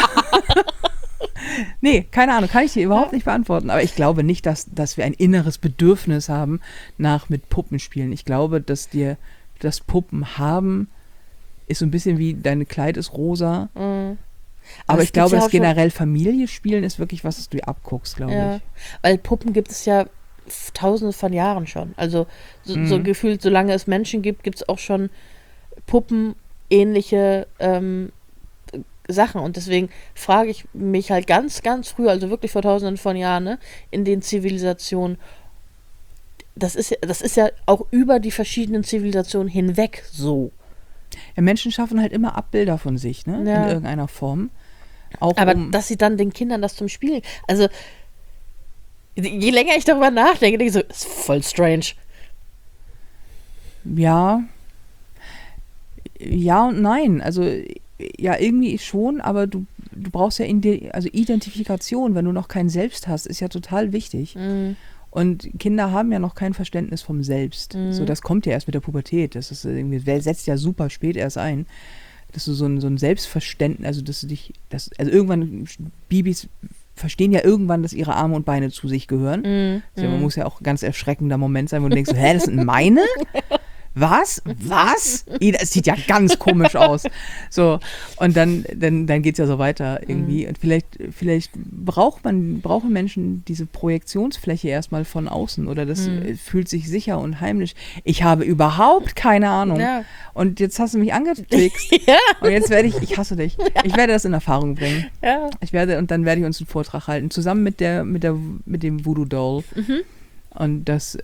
Nee, keine Ahnung, kann ich dir überhaupt nicht beantworten. Aber ich glaube nicht, dass wir ein inneres Bedürfnis haben nach mit Puppen spielen. Ich glaube, dass dir das Puppen haben ist so ein bisschen wie dein Kleid ist rosa. Aber ich glaube, dass generell Familie spielen ist wirklich was, das du dir abguckst, glaube ich. Weil Puppen gibt es ja tausende von Jahren schon. Also so gefühlt, solange es Menschen gibt es auch schon puppenähnliche Sachen. Und deswegen frage ich mich halt ganz, ganz früh, also wirklich vor tausenden von Jahren, ne, in den Zivilisationen, das ist ja auch über die verschiedenen Zivilisationen hinweg so. Ja, Menschen schaffen halt immer Abbilder von sich, ne? Ja. In irgendeiner Form. Auch aber dass sie dann den Kindern das zum Spielen, also je länger ich darüber nachdenke, denke ich so, ist voll strange. Ja. Ja und nein. Also ja, irgendwie schon, aber du brauchst ja also Identifikation, wenn du noch kein Selbst hast, ist ja total wichtig. Und Kinder haben ja noch kein Verständnis vom Selbst. So, das kommt ja erst mit der Pubertät. Das ist irgendwie, setzt ja super spät erst ein. Dass du so ein Selbstverständnis, also dass du dich, also irgendwann, Babys verstehen ja irgendwann, dass ihre Arme und Beine zu sich gehören. Also man muss ja auch ein ganz erschreckender Moment sein, wo du denkst, so, hä, das sind meine? Was? Das sieht ja ganz komisch aus. So, und dann geht es ja so weiter irgendwie. Und vielleicht brauchen Menschen diese Projektionsfläche erstmal von außen oder das fühlt sich sicher und heimlich. Ich habe überhaupt keine Ahnung. Ja. Und jetzt hast du mich angetrickst. Ja. Und jetzt ich hasse dich. Ich werde das in Erfahrung bringen. Ja. Und dann werde ich uns einen Vortrag halten, zusammen mit dem Voodoo Doll. Und das,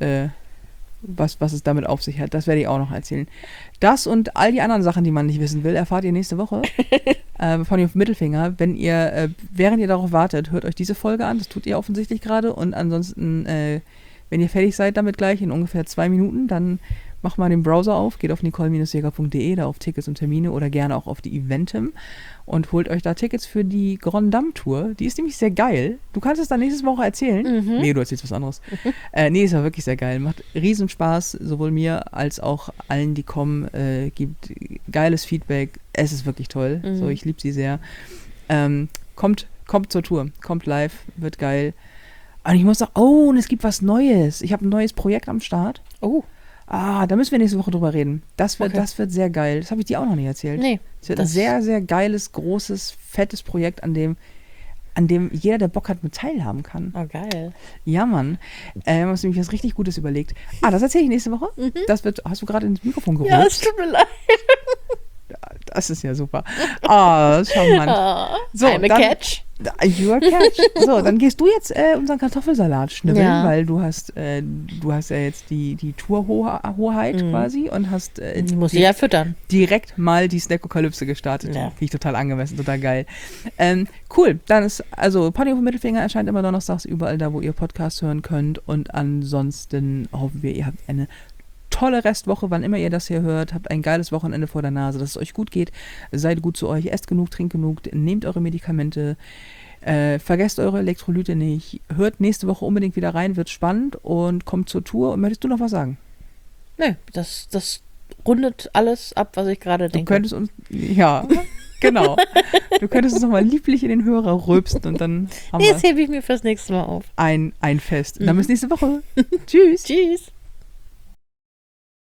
was es damit auf sich hat, das werde ich auch noch erzählen. Das und all die anderen Sachen, die man nicht wissen will, erfahrt ihr nächste Woche von dem Mittelfinger. Wenn ihr, während ihr darauf wartet, hört euch diese Folge an, das tut ihr offensichtlich gerade und ansonsten, wenn ihr fertig seid damit gleich in ungefähr 2 Minuten, dann macht mal den Browser auf, geht auf nicole-jäger.de, da auf Tickets und Termine oder gerne auch auf die Eventim und holt euch da Tickets für die Grand Dame Tour. Die ist nämlich sehr geil. Du kannst es dann nächste Woche erzählen. Nee, du erzählst was anderes. Nee, ist ja wirklich sehr geil. Macht riesen Spaß, sowohl mir als auch allen, die kommen. Gibt geiles Feedback. Es ist wirklich toll. So, ich liebe sie sehr. Kommt zur Tour. Kommt live. Wird geil. Und ich muss sagen, und es gibt was Neues. Ich habe ein neues Projekt am Start. Oh. Da müssen wir nächste Woche drüber reden. Das wird sehr geil. Das habe ich dir auch noch nicht erzählt. Nee. Es wird ein sehr, sehr geiles, großes, fettes Projekt, an dem jeder, der Bock hat, mit teilhaben kann. Oh, geil. Ja, Mann. Wir haben uns nämlich was richtig Gutes überlegt. Das erzähle ich nächste Woche. Hast du gerade ins Mikrofon geholt? Ja, es tut mir leid. Das ist ja super. Charmant. So, I'm a catch. You are catch. So, dann gehst du jetzt unseren Kartoffelsalat schnibbeln, weil du hast ja jetzt die Tourhoheit quasi und hast die muss ich ja füttern. Direkt mal die Snackokalypse gestartet. Ja. Finde ich total angemessen, total geil. Cool, dann ist, also Pony auf dem Mittelfinger erscheint immer donnerstags überall da, wo ihr Podcasts hören könnt und ansonsten hoffen wir, ihr habt eine tolle Restwoche, wann immer ihr das hier hört. Habt ein geiles Wochenende vor der Nase, dass es euch gut geht. Seid gut zu euch, esst genug, trinkt genug, nehmt eure Medikamente, vergesst eure Elektrolyte nicht. Hört nächste Woche unbedingt wieder rein, wird spannend und kommt zur Tour. Und möchtest du noch was sagen? Nee, das rundet alles ab, was ich gerade denke. Du könntest uns, ja, genau. Du könntest uns nochmal lieblich in den Hörer rülpsen und dann haben wir das hebe ich mir fürs nächste Mal auf. Ein Fest. Und dann bis nächste Woche. Tschüss. Tschüss.